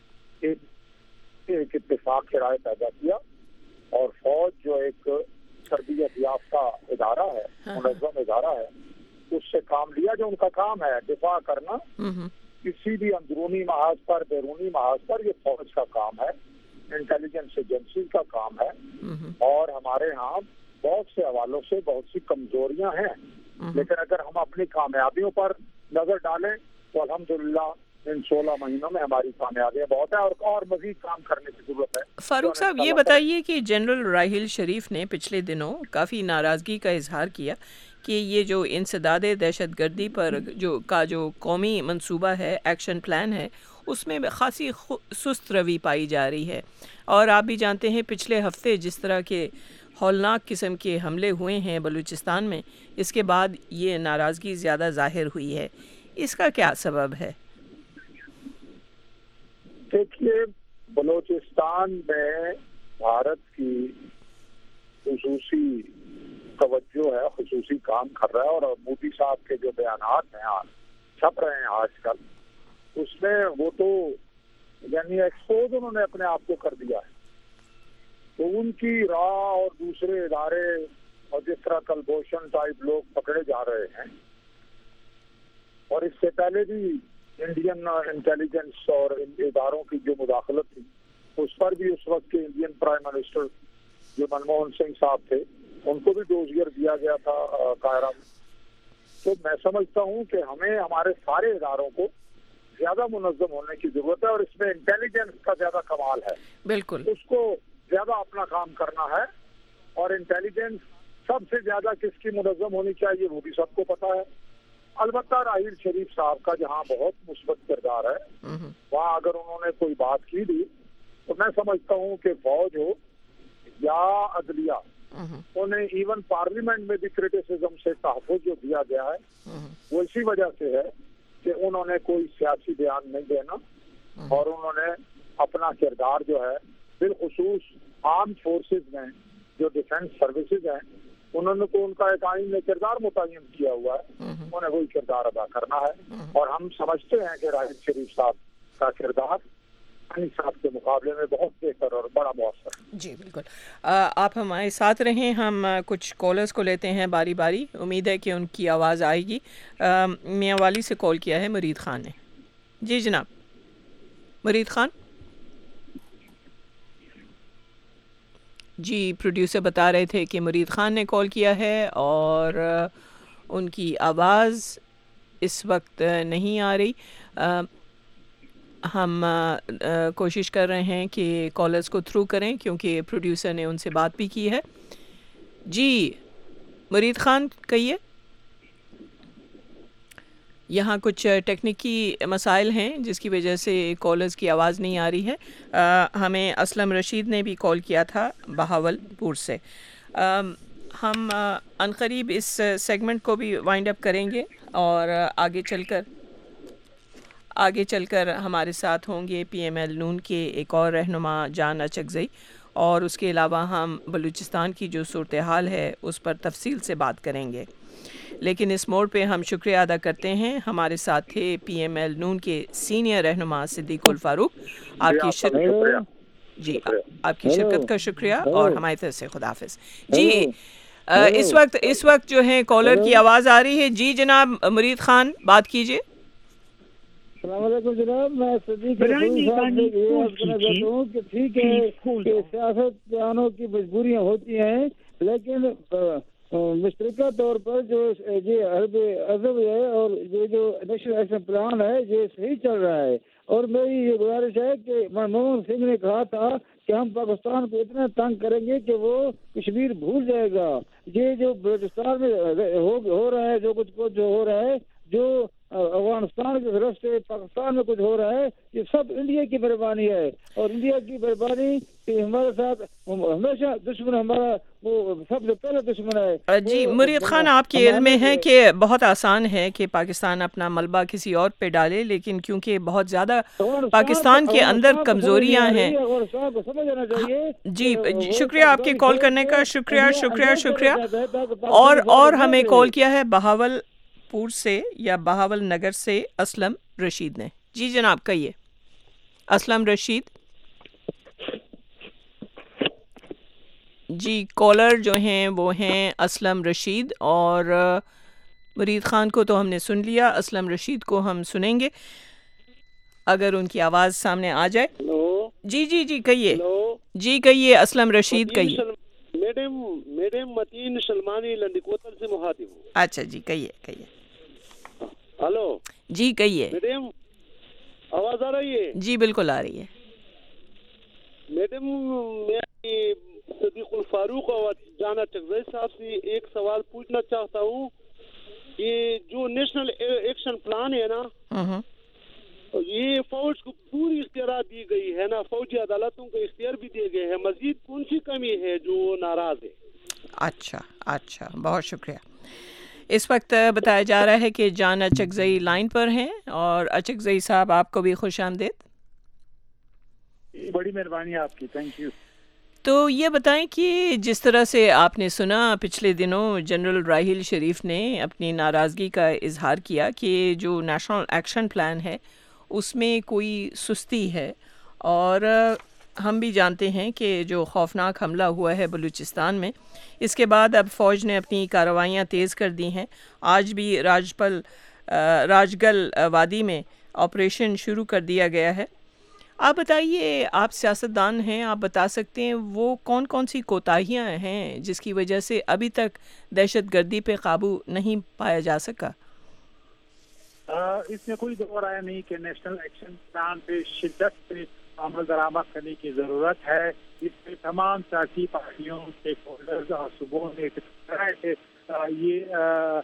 S8: ایک اتفاق کی رائے پیدا کیا. اور فوج جو ایک تربیت یافتہ ادارہ ہے، منظم ادارہ ہے، اس سے کام لیا. جو ان کا کام ہے دفاع کرنا کسی بھی اندرونی محاذ پر، بیرونی محاذ پر، یہ فوج کا کام ہے، انٹیلیجنس ایجنسی کا کام ہے. اور ہمارے ہاں بہت سے حوالوں سے بہت سی کمزوریاں ہیں، لیکن اگر ہم اپنی کامیابیوں پر نظر ڈالیں تو الحمدللہ ان 16 مہینوں میں ہماری کامیابیاں بہت ہیں، اور مزید کام کرنے کی ضرورت ہے.
S2: فاروق صاحب یہ بتائیے کہ جنرل راحیل شریف نے پچھلے دنوں کافی ناراضگی کا اظہار کیا کہ یہ جو انسداد دہشت گردی پر جو قومی منصوبہ ہے، ایکشن پلان ہے، اس میں خاصی سست روی پائی جا رہی ہے. اور آپ بھی جانتے ہیں پچھلے ہفتے جس طرح کے ہولناک قسم کے حملے ہوئے ہیں بلوچستان میں، اس کے بعد یہ ناراضگی زیادہ ظاہر ہوئی ہے. اس کا کیا سبب ہے؟
S8: دیکھیے، بلوچستان میں بھارت کی خصوصی توجہ ہے، خصوصی کام کر رہا ہے. اور مودی صاحب کے جو بیانات ہیں چھپ رہے ہیں آج کل، اس میں وہ تو یعنی ایکسپوز انہوں نے اپنے آپ کو کر دیا ہے. تو ان کی راہ اور دوسرے ادارے اور جس طرح کلبھوشن ٹائپ لوگ پکڑے جا رہے ہیں، اور اس سے پہلے بھی انڈین انٹیلیجنس اور اداروں کی جو مداخلت تھی اس پر بھی اس وقت کے انڈین پرائم منسٹر جو منموہن سنگھ صاحب تھے ان کو بھی ڈوزیئر دیا گیا تھا قاہرہ میں. تو میں سمجھتا ہوں کہ ہمیں ہمارے سارے اداروں کو زیادہ منظم ہونے کی ضرورت ہے، اور اس میں انٹیلیجنس کا زیادہ کمال ہے.
S2: بالکل،
S8: اس کو زیادہ اپنا کام کرنا ہے. اور انٹیلیجنس سب سے زیادہ کس کی منظم ہونی چاہیے وہ بھی سب کو پتا ہے. البتہ راحیل شریف صاحب کا جہاں بہت مثبت کردار ہے، وہاں اگر انہوں نے کوئی بات کی بھی تو میں سمجھتا ہوں کہ فوج ہو یا عدلیہ، انہیں ایون پارلیمنٹ میں بھی کرٹیسزم سے تحفظ جو دیا گیا ہے وہ اسی وجہ سے ہے کہ انہوں نے کوئی سیاسی بیان نہیں دینا، اور انہوں نے اپنا کردار جو ہے بالخصوص آرم فورسز میں جو ڈیفینس سروسز ہیں انہوں نے تو ان کا ایک آئین میں کردار متعین کیا ہوا ہے، انہیں وہی کردار ادا کرنا ہے. اور ہم سمجھتے ہیں کہ راحیل شریف صاحب کا کردار انی صاحب کے مقابلے میں بہت بہتر اور بڑا مؤثر ہے.
S2: جی بالکل، آپ ہمارے ساتھ رہیں، ہم کچھ کالرز کو لیتے ہیں باری باری. امید ہے کہ ان کی آواز آئے گی. میاں والی سے کال کیا ہے مرید خان نے. جی جناب مرید خان. جی پروڈیوسر بتا رہے تھے کہ مرید خان نے کال کیا ہے اور ان کی آواز اس وقت نہیں آ رہی. ہم کوشش کر رہے ہیں کہ کالرز کو تھرو کریں کیونکہ پروڈیوسر نے ان سے بات بھی کی ہے. جی مرید خان کہیے. یہاں کچھ ٹیکنیکی مسائل ہیں جس کی وجہ سے کالرز کی آواز نہیں آ رہی ہے. ہمیں اسلم رشید نے بھی کال کیا تھا بہاول پور سے. ہم عنقریب اس سیگمنٹ کو بھی وائنڈ اپ کریں گے اور آگے چل کر ہمارے ساتھ ہوں گے پی ایم ایل نون کے ایک اور رہنما جان اچکزئی, اور اس کے علاوہ ہم بلوچستان کی جو صورتحال ہے اس پر تفصیل سے بات کریں گے. لیکن اس موڑ پہ ہم شکریہ ادا کرتے ہیں, ہمارے ساتھ تھے پی ایم ایل نون کے سینئر رہنما صدیق الفاروق. آپ کی شرکت کا شکریہ اور ہماری طرف سے خداحافظ. جی اس وقت جو ہے کالر کی آواز آ رہی ہے. جی جناب مرید خان بات کیجیے.
S9: السلام علیکم جناب, میں صدیق صاحب سے یہ عرض کرنا چاہتا ہوں کہ ٹھیک ہے کہ سیاست دانوں کی مجبوریاں ہوتی ہیں, لیکن مشترکہ طور پر جو یہ عزم ہے اور یہ جو نیشنل ایکشن پلان ہے یہ صحیح چل رہا ہے. اور میری یہ گزارش ہے کہ منموہن سنگھ نے کہا تھا کہ ہم پاکستان کو اتنا تنگ کریں گے کہ وہ کشمیر بھول جائے گا. یہ جو بلوچستان میں ہو رہا ہے, جو کچھ ہو رہا ہے, جو افغانستان کی طرف سے پاکستان میں کچھ ہو رہا ہے, یہ سب انڈیا کی مہربانی ہے. اور انڈیا کی مہربانی کہ ہمارے ساتھ ہمیشہ دشمن ہمارا وہ سب سے پہلے دشمن ہے.
S2: جی مرید خان, آپ کے علم میں ہے کہ بہت آسان ہے کہ پاکستان اپنا ملبہ کسی اور پہ ڈالے, لیکن کیونکہ بہت زیادہ پاکستان کے اندر کمزوریاں ہیں. جی شکریہ آپ کے کال کرنے کا, شکریہ. اور ہمیں کال کیا ہے بہاول پور سے یا بہاول نگر سے اسلم رشید نے. جی جناب کہیے. اسلم رشید. جی کالر جو ہیں وہ ہیں اسلم رشید, اور مرید خان کو تو ہم نے سن لیا, اسلم رشید کو ہم سنیں گے اگر ان کی آواز سامنے آ جائے. جی کہیے. جی کہیے اسلم رشید کہیے.
S10: میڈم متین سلمانی لندکوتل سے مخاطب ہوں.
S2: اچھا جی کہیے.
S10: ہلو
S2: جی کہیے.
S10: میڈم آواز آ رہی ہے؟
S2: جی بالکل آ رہی ہے.
S10: میڈم میں صدیق الفاروق اور جانا چکزئی صاحب سے ایک سوال پوچھنا چاہتا ہوں کہ جو نیشنل ایکشن پلان ہے نا, یہ فوج کو پوری اختیارات دی گئی ہے نا, فوجی عدالتوں کو اختیار بھی دیے گئے ہیں, مزید کون سی کمی ہے جو ناراض ہے؟
S2: اچھا بہت شکریہ. اس وقت بتایا جا رہا ہے کہ جان اچکزئی لائن پر ہیں, اور اچکزئی صاحب آپ کو بھی خوش آمدید.
S6: بڑی مہربانی آپ کی, تھینک یو.
S2: تو یہ بتائیں کہ جس طرح سے آپ نے سنا پچھلے دنوں جنرل راحیل شریف نے اپنی ناراضگی کا اظہار کیا کہ جو نیشنل ایکشن پلان ہے اس میں کوئی سستی ہے, اور ہم بھی جانتے ہیں کہ جو خوفناک حملہ ہوا ہے بلوچستان میں, اس کے بعد اب فوج نے اپنی کارروائیاں تیز کر دی ہیں. آج بھی راجگل وادی میں آپریشن شروع کر دیا گیا ہے. آپ بتائیے, آپ سیاستدان ہیں, آپ بتا سکتے ہیں وہ کون سی کوتاہیاں ہیں جس کی وجہ سے ابھی تک دہشت گردی پہ قابو نہیں پایا جا سکا؟
S6: اس میں کوئی دو رائے نہیں کہ نیشنل ایکشن پلان پہ شدت سے عمل درآمد کرنے کی ضرورت ہے. اس میں تمام سیاسی پارٹیوں کے ہولڈرز اور صوبوں نے یہ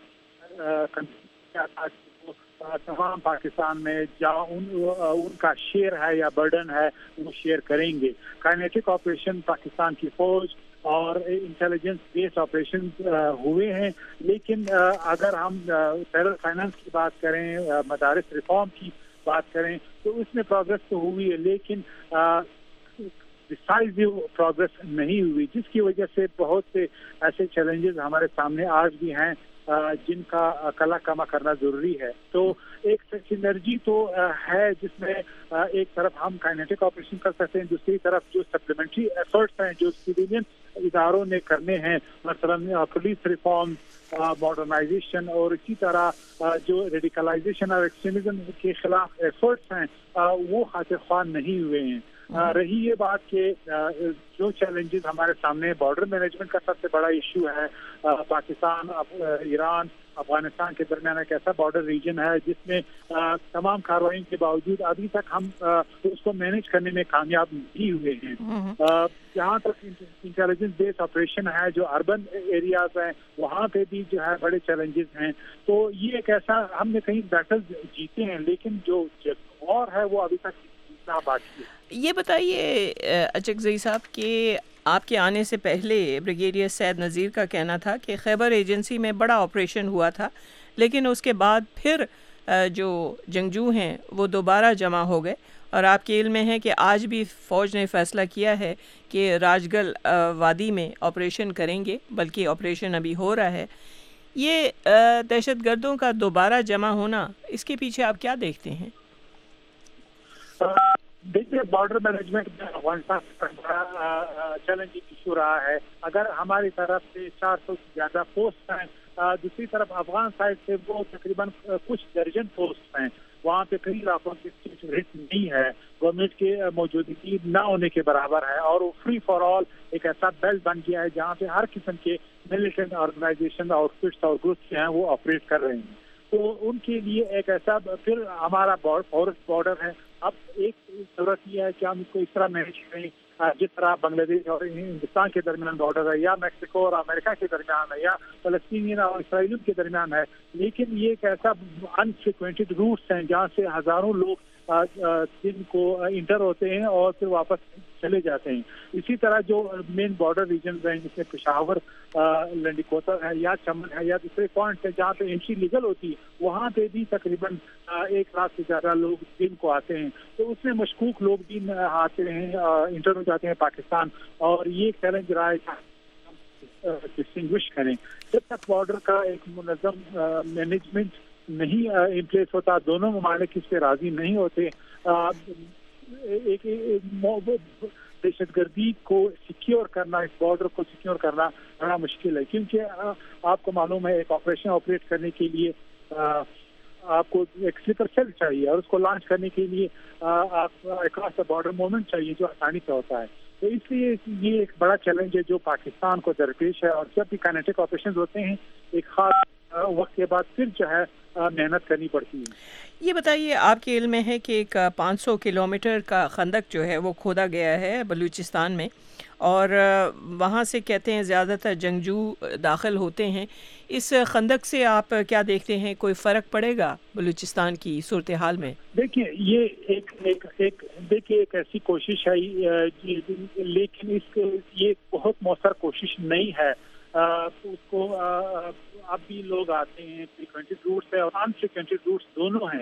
S6: تمام پاکستان میں جہاں ان کا شیئر ہے یا برڈن ہے وہ شیئر کریں گے. کائنیٹک آپریشن پاکستان کی فوج اور انٹیلیجنس بیس آپریشن ہوئے ہیں, لیکن اگر ہم ٹیرر فائنانس کی بات کریں, مدارس ریفارم کی بات کریں تو اس میں پروگرس تو ہوئی ہے, لیکن ڈیسائزو پروگرس نہیں ہوئی, جس کی وجہ سے بہت سے ایسے چیلنجز ہمارے سامنے آج بھی ہیں جن کا کلا کما کرنا ضروری ہے. تو ایک سینرجی تو ہے جس میں ایک طرف ہم کائنیٹک آپریشن کر سکتے ہیں, دوسری طرف جو سپلیمنٹری ایفرٹس ہیں جو سویلین اداروں نے کرنے ہیں, مثلا پولیس ریفارم, ماڈرنائزیشن, اور اسی طرح جو ریڈیکلائزیشن اور ایکسٹریمزم کے خلاف ایفرٹس ہیں وہ خاطر خواہ نہیں ہوئے ہیں. رہی یہ بات کہ جو چیلنجز ہمارے سامنے, بارڈر مینجمنٹ کا سب سے بڑا ایشو ہے. پاکستان, ایران, افغانستان کے درمیان ایک ایسا بارڈر ریجن ہے جس میں تمام کارروائیوں کے باوجود ابھی تک ہم اس کو مینیج کرنے میں کامیاب نہیں ہوئے ہیں. جہاں تک انٹیلیجنس بیس آپریشن ہے جو اربن ایریاز ہیں وہاں پہ بھی جو ہے بڑے چیلنجز ہیں. تو یہ ایک ایسا ہم نے کہیں بیٹل جیتے ہیں لیکن جو اور ہے وہ ابھی تک جیتنا باقی ہے.
S2: یہ بتائیے اچکزئی صاحب کہ آپ کے آنے سے پہلے بریگیڈیئر سید نذیر کا کہنا تھا کہ خیبر ایجنسی میں بڑا آپریشن ہوا تھا لیکن اس کے بعد پھر جو جنگجو ہیں وہ دوبارہ جمع ہو گئے اور آپ کے علم میں ہے کہ آج بھی فوج نے فیصلہ کیا ہے کہ راجگل وادی میں آپریشن کریں گے بلکہ آپریشن ابھی ہو رہا ہے. یہ دہشت گردوں کا دوبارہ جمع ہونا اس کے پیچھے آپ کیا دیکھتے ہیں؟
S6: دیکھیے بارڈر مینجمنٹ میں افغانستان کا بڑا چیلنجنگ ایشو رہا ہے. اگر ہماری طرف سے 400 سے زیادہ پوسٹ ہیں, دوسری طرف افغان سائڈ سے وہ تقریباً کچھ درجن پوسٹ ہیں. وہاں پہ کئی علاقوں کی سیکورٹی نہیں ہے, گورنمنٹ کی موجودگی نہ ہونے کے برابر ہے اور وہ فری فار آل ایک ایسا بیلٹ بن گیا ہے جہاں پہ ہر قسم کے ملیٹنٹ آرگنائزیشن آؤٹ فٹس اور گروپس ہیں وہ آپریٹ کر رہے ہیں. تو ان کے لیے ایک ایسا پھر ہمارا فارسٹ بارڈر ہے. اب ایک ضرورت یہ ہے کہ ہم اس کو اس طرح مینیج کریں جس طرح بنگلہ دیش اور ہندوستان کے درمیان بارڈر ہے یا میکسیکو اور امریکہ کے درمیان ہے یا فلسطینین اور اسرائیلیوں کے درمیان ہے. لیکن یہ ایک ایسا انفریکوینٹڈ روٹس ہیں جہاں سے ہزاروں لوگ جن کو انٹر ہوتے ہیں اور پھر واپس چلے جاتے ہیں. اسی طرح جو مین بارڈر ریجنز ہیں جس میں پشاور, لنڈی کوتر ہے یا چمن ہے یا دوسرے پوائنٹس ہیں جہاں پہ انٹری لیگل ہوتی ہے وہاں پہ بھی تقریباً 1 لاکھ سے زیادہ لوگ دن کو آتے ہیں. تو اس میں مشکوک لوگ بھی آتے ہیں, انٹر ہو جاتے ہیں پاکستان, اور یہ ایک چیلنج رہا ہے کہ ڈسٹنگوش کریں. جب تک بارڈر کا ایک منظم مینجمنٹ نہیں ان پلیس ہوتا, دونوں ممالک اس پہ راضی نہیں ہوتے, ایک دہشت گردی کو سیکیور کرنا, اس بارڈر کو سیکیور کرنا بڑا مشکل ہے. کیونکہ آپ کو معلوم ہے ایک آپریشن آپریٹ کرنے کے لیے آپ کو ایک سلیپر سیل چاہیے اور اس کو لانچ کرنے کے لیے آپ اکراس دا بارڈر موومنٹ چاہیے جو آسانی سے ہوتا ہے. تو اس لیے یہ ایک بڑا چیلنج ہے جو پاکستان کو درپیش ہے. اور جب بھی کائنیٹک آپریشن ہوتے ہیں ایک خاص وقت کے بعد پھر جو ہے محنت کرنی پڑتی ہے.
S2: یہ بتائیے آپ کے علم میں ہے کہ ایک 500 کلومیٹر کا خندق جو ہے وہ کھودا گیا ہے بلوچستان میں اور وہاں سے کہتے ہیں زیادہ تر جنگجو داخل ہوتے ہیں. اس خندق سے آپ کیا دیکھتے ہیں, کوئی فرق پڑے گا بلوچستان کی صورتحال میں؟
S6: دیکھیے یہ ایک ایسی کوشش ہے لیکن یہ بہت مؤثر کوشش نہیں ہے. اس کو اب بھی لوگ آتے ہیں, فریکوینٹڈ روٹس ہے اور ان فریکوینٹڈ روٹس دونوں ہیں.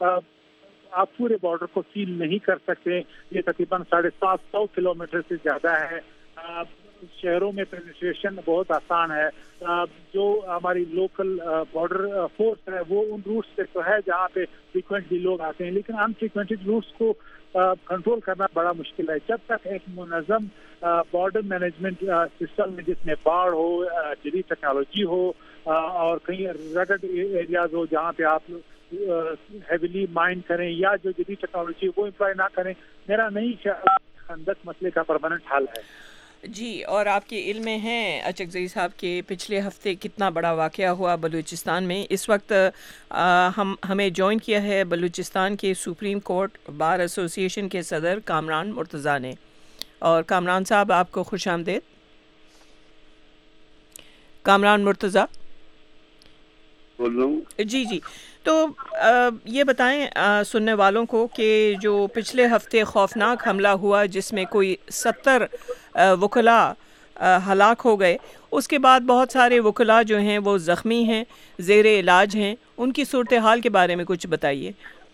S6: آپ پورے بارڈر کو سیل نہیں کر سکتے. یہ تقریباً 750 کلومیٹر سے زیادہ ہے. شہروں میں پینیٹریشن بہت آسان ہے. جو ہماری لوکل بارڈر فورس ہے وہ ان روٹس پہ تو ہے جہاں پہ فریکوینٹلی لوگ آتے ہیں, لیکن ان فریکوینٹڈ روٹس کو کنٹرول کرنا بڑا مشکل ہے. جب تک ایک منظم بارڈر مینجمنٹ سسٹم میں جس میں باڑ ہو, جدید ٹیکنالوجی ہو اور کہیں رگڈ ایریاز ہو جہاں پہ آپ ہیویلی مائن کریں یا جو جدید ٹیکنالوجی وہ امپلائی نہ کریں, میرا نہیں خیال خندق مسئلے کا پرماننٹ حل ہے.
S2: جی, اور آپ کے علم میں ہیں اچکزئی صاحب کے پچھلے ہفتے کتنا بڑا واقعہ ہوا بلوچستان میں. اس وقت ہمیں جوائن کیا ہے بلوچستان کے سپریم کورٹ بار ایسوسی ایشن کے صدر کامران مرتضیٰ نے. اور کامران صاحب آپ کو خوش آمدید. کامران مرتضیٰ
S11: بول رہا ہوں.
S2: جی, تو یہ بتائیں سننے والوں کو کہ جو پچھلے ہفتے خوفناک حملہ ہوا جس میں کوئی 70 وکلاء ہلاک ہو گئے, اس کے بعد بہت سارے وکلاء جو ہیں وہ زخمی ہیں, زیر علاج ہیں, ان کی صورتحال کے بارے میں کچھ بتائیے.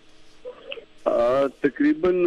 S11: تقریباً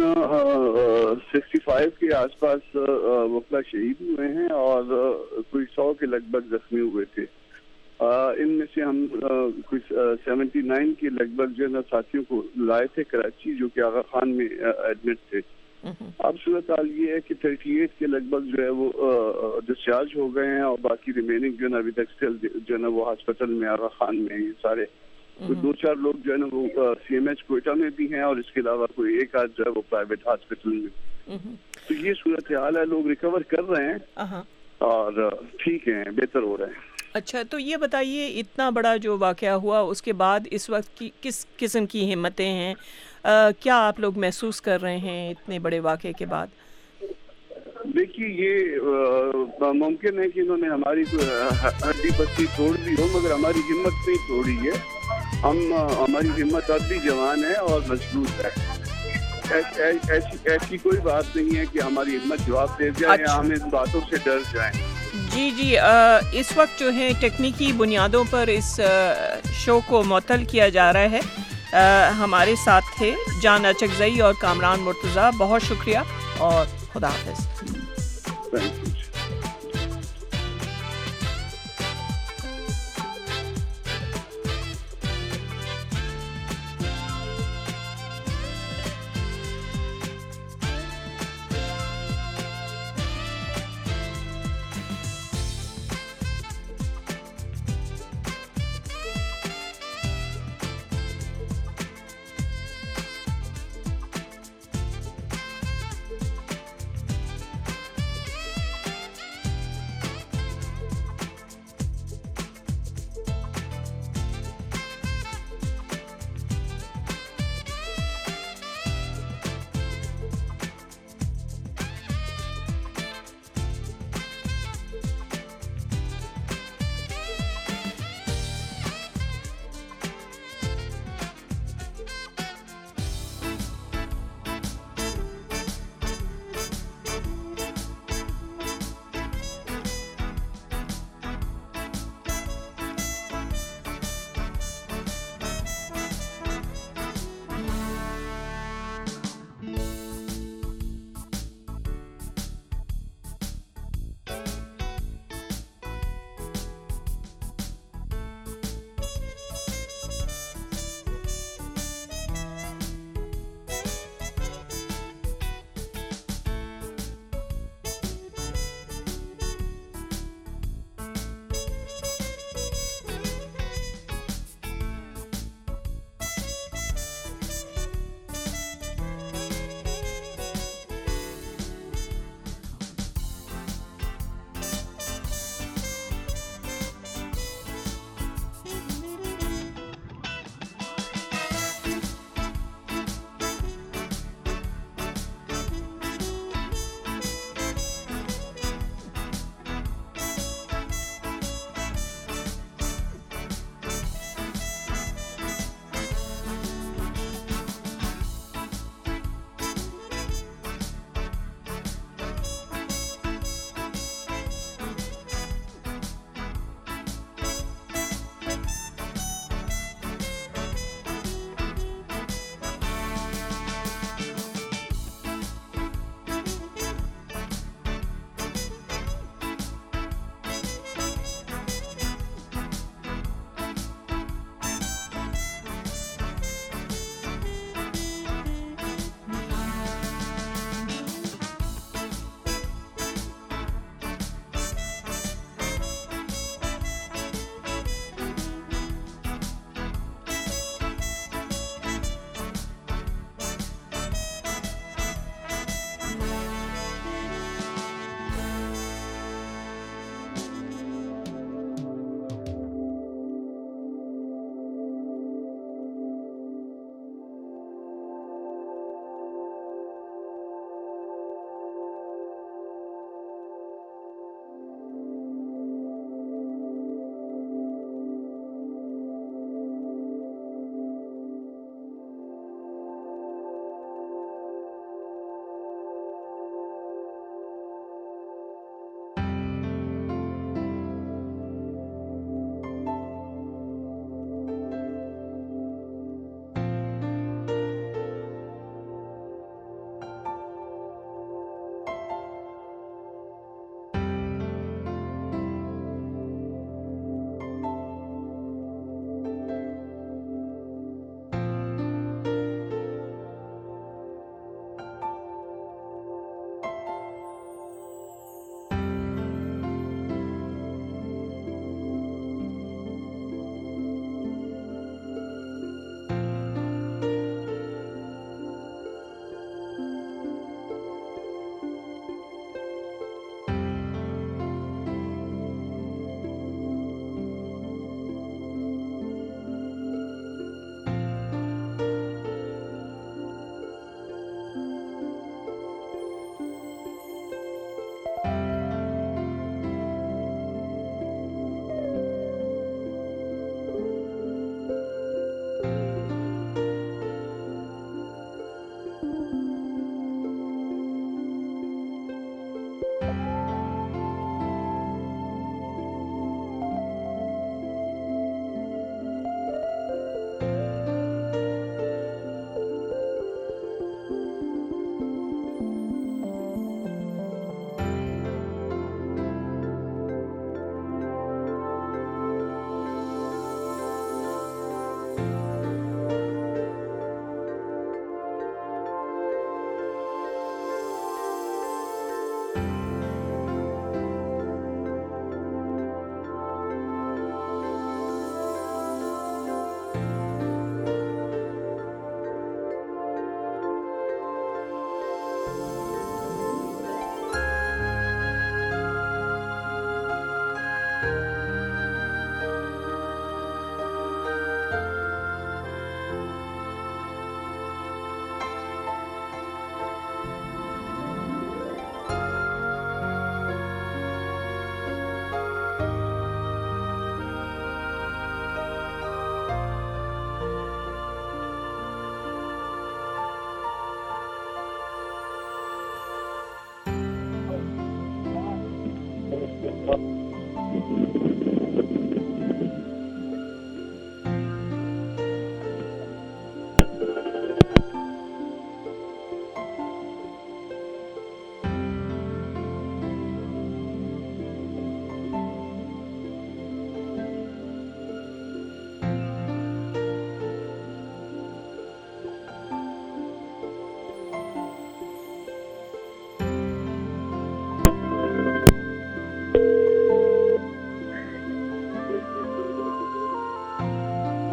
S11: 65 کے آس پاس وکلاء شہید ہوئے ہیں اور کوئی 100 کے لگ بھگ زخمی ہوئے تھے. ان میں سے ہم کچھ 79 کے لگ بھگ جو ہے نا ساتھیوں کو لائے تھے کراچی جو کہ آغا خان میں ایڈمٹ تھے. اب صورتحال یہ ہے کہ 38 کے لگ بھگ جو ہے وہ ڈسچارج ہو گئے ہیں اور باقی ریمیننگ جو ہے نا ابھی تک اسٹل جو ہے نا وہ ہاسپٹل میں آغا خان میں یہ سارے 2-4 لوگ جو ہے نا وہ CMH کوئٹہ میں بھی ہیں اور اس کے علاوہ کوئی ایک آدھ جو ہے وہ پرائیویٹ ہاسپٹل میں. تو یہ صورتحال ہے, لوگ ریکور کر رہے ہیں اور ٹھیک ہیں, بہتر ہو رہے ہیں.
S2: اچھا، تو یہ بتائیے اتنا بڑا جو واقعہ ہوا اس کے بعد اس وقت کی کس قسم کی ہمتیں ہیں، کیا آپ لوگ محسوس کر رہے ہیں اتنے بڑے واقعے کے بعد؟
S11: دیکھیے یہ ممکن ہے کہ انہوں نے ہماری ہڈی پستی توڑ دی ہو، مگر ہماری ہمت نہیں توڑی ہے. ہماری ہمت اب بھی جوان ہے اور مضبوط ہے. ایسی کوئی بات نہیں ہے کہ ہماری ہمت جواب دے جائے یا ہم ان باتوں سے ڈر جائیں.
S2: جی اس وقت جو ہے ٹیکنیکی بنیادوں پر اس شو کو معطل کیا جا رہا ہے. ہمارے ساتھ تھے جان اچکزئی اور کامران مرتضیٰ. بہت شکریہ اور خدا حافظ.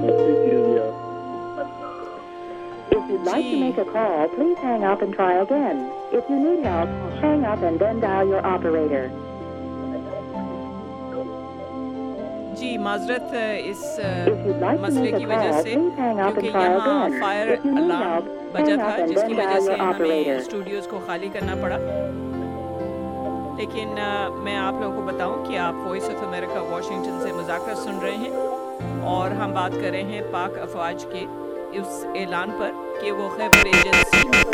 S12: If you'd like to make a call, please hang up and try again. If you need help, hang up and then dial your operator.
S2: جی معذرت اس مسئلے کی وجہ سے کیونکہ یہاں فائر الارم بجا تھا جس کی وجہ سے ہمیں اسٹوڈیوز کو خالی کرنا پڑا. لیکن میں آپ لوگوں کو بتاؤں کہ آپ وائس آف امریکہ واشنگٹن سے مذاکرہ سن رہے ہیں اور ہم بات کر رہے ہیں پاک افواج کے اس اعلان پر کہ وہ خیبر ایجنسی میں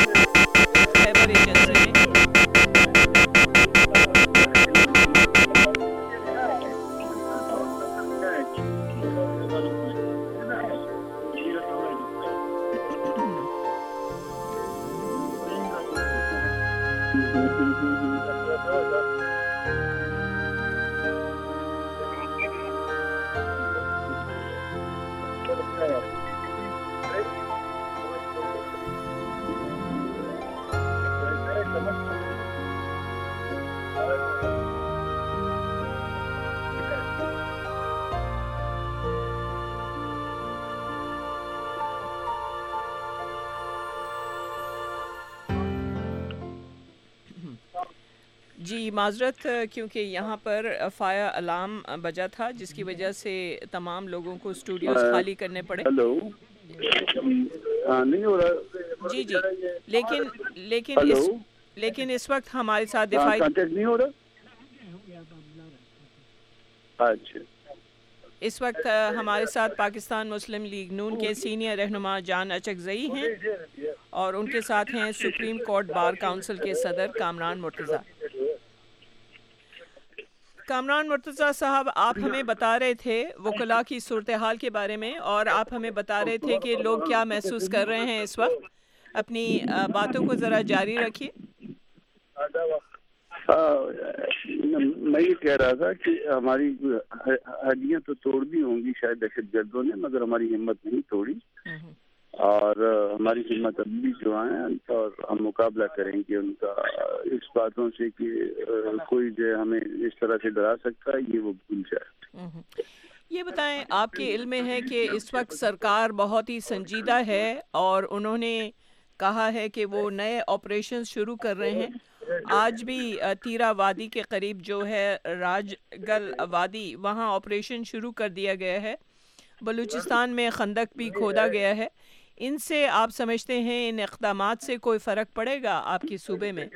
S2: جی معذرت کیونکہ یہاں پر فائر الارم بجا تھا جس کی وجہ سے تمام لوگوں کو اسٹوڈیوز خالی کرنے پڑے.
S11: نہیں ہو رہا
S2: جی جی لیکن اس وقت ہمارے ساتھ دفاعی
S11: نہیں ہو رہا. اچھا
S2: اس وقت ہمارے ساتھ پاکستان مسلم لیگ نون کے سینئر رہنما جان اچکزئی ہیں اور ان کے ساتھ ہیں سپریم کورٹ بار کونسل کے صدر کامران مرتضیٰ. کامران مرتضیٰ صاحب آپ ہمیں بتا رہے تھے وکلاء کی صورتحال کے بارے میں اور آپ ہمیں بتا رہے تھے کہ لوگ کیا محسوس کر رہے ہیں اس وقت. اپنی باتوں کو ذرا جاری رکھیے.
S11: میں یہ کہہ رہا تھا کہ ہماری ہڈیاں تو توڑ دی ہوں گی شاید دہشت گردوں نے مگر ہماری ہمت نہیں توڑی اور ہماری ہمت اب بھی جو ہیں اور ہم مقابلہ کریں گے ان کا اس باتوں سے کہ کوئی جو ہمیں اس طرح سے ڈرا سکتا ہے یہ وہ بھول جائے.
S2: یہ بتائیں آپ کے علم میں ہے کہ اس وقت سرکار بہت ہی سنجیدہ ہے اور انہوں نے کہا ہے کہ وہ نئے آپریشن شروع کر رہے ہیں. آج بھی تیرا وادی کے قریب جو ہے راج گل وادی وہاں آپریشن شروع کر دیا گیا ہے. بلوچستان میں خندق بھی کھودا گیا ہے. ان سے آپ سمجھتے ہیں ان اقدامات سے کوئی فرق پڑے گا آپ کے صوبے میں؟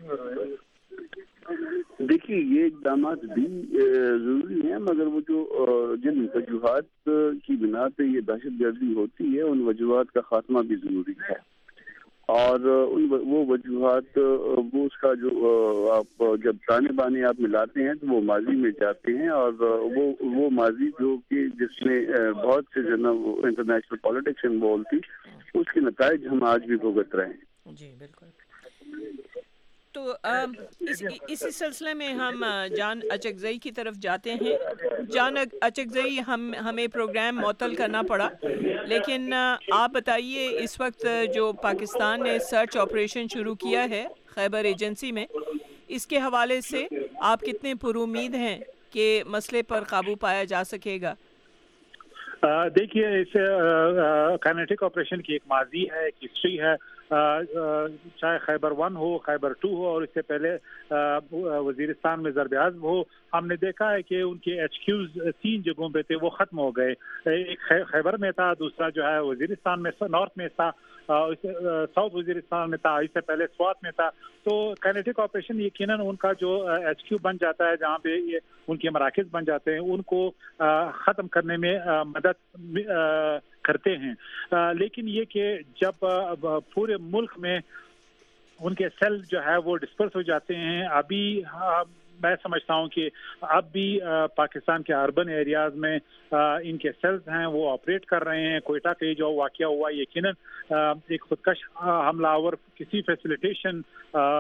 S11: دیکھیے یہ اقدامات بھی ضروری ہیں مگر وہ جو جن وجوہات کی بنا پہ یہ دہشت گردی ہوتی ہے ان وجوہات کا خاتمہ بھی ضروری ہے اور وہ وجوہات وہ اس کا جو آپ جب تانے بانے آپ ملاتے ہیں تو وہ ماضی میں جاتے ہیں اور وہ ماضی جو کہ جس میں بہت سے جو نا انٹرنیشنل پالیٹکس انوالو تھی اس کے نتائج ہم آج بھی بھگت رہے ہیں.
S2: جی بالکل. تو اسی سلسلے میں ہم جان اچکزئی کی طرف جاتے ہیں. جان اچکزئی ہمیں پروگرام معطل کرنا پڑا لیکن آپ بتائیے اس وقت جو پاکستان نے سرچ آپریشن شروع کیا ہے خیبر ایجنسی میں اس کے حوالے سے آپ کتنے پر امید ہیں کہ مسئلے پر قابو پایا جا سکے گا؟
S13: دیکھیے اس کائنیٹک آپریشن کی ایک ماضی ہے ایک ہسٹری ہے چاہے خیبر 1 ہو خیبر 2 ہو اور اس سے پہلے وزیرستان میں ضرب عضب ہو. ہم نے دیکھا ہے کہ ان کے ایچ کیوز 3 جگہوں پہ تھے وہ ختم ہو گئے. ایک خیبر میں تھا دوسرا جو ہے وزیرستان میں نارتھ میں تھا ساؤتھ وزیرستان میں تھا اس سے پہلے سوات میں تھا. تو کائنیٹک آپریشن یقیناً ان کا جو ایچ کیو بن جاتا ہے جہاں پہ ان کے مراکز بن جاتے ہیں ان کو ختم کرنے میں مدد کرتے ہیں. لیکن یہ کہ جب پورے ملک میں ان کے سیل جو ہے وہ ڈسپرس ہو جاتے ہیں ابھی میں سمجھتا ہوں کہ اب بھی پاکستان کے اربن ایریاز میں ان کے سیلز ہیں وہ آپریٹ کر رہے ہیں. کوئٹہ کے جو واقعہ ہوا یقیناً ایک خودکش حملہ آور کسی فیسیلیٹیشن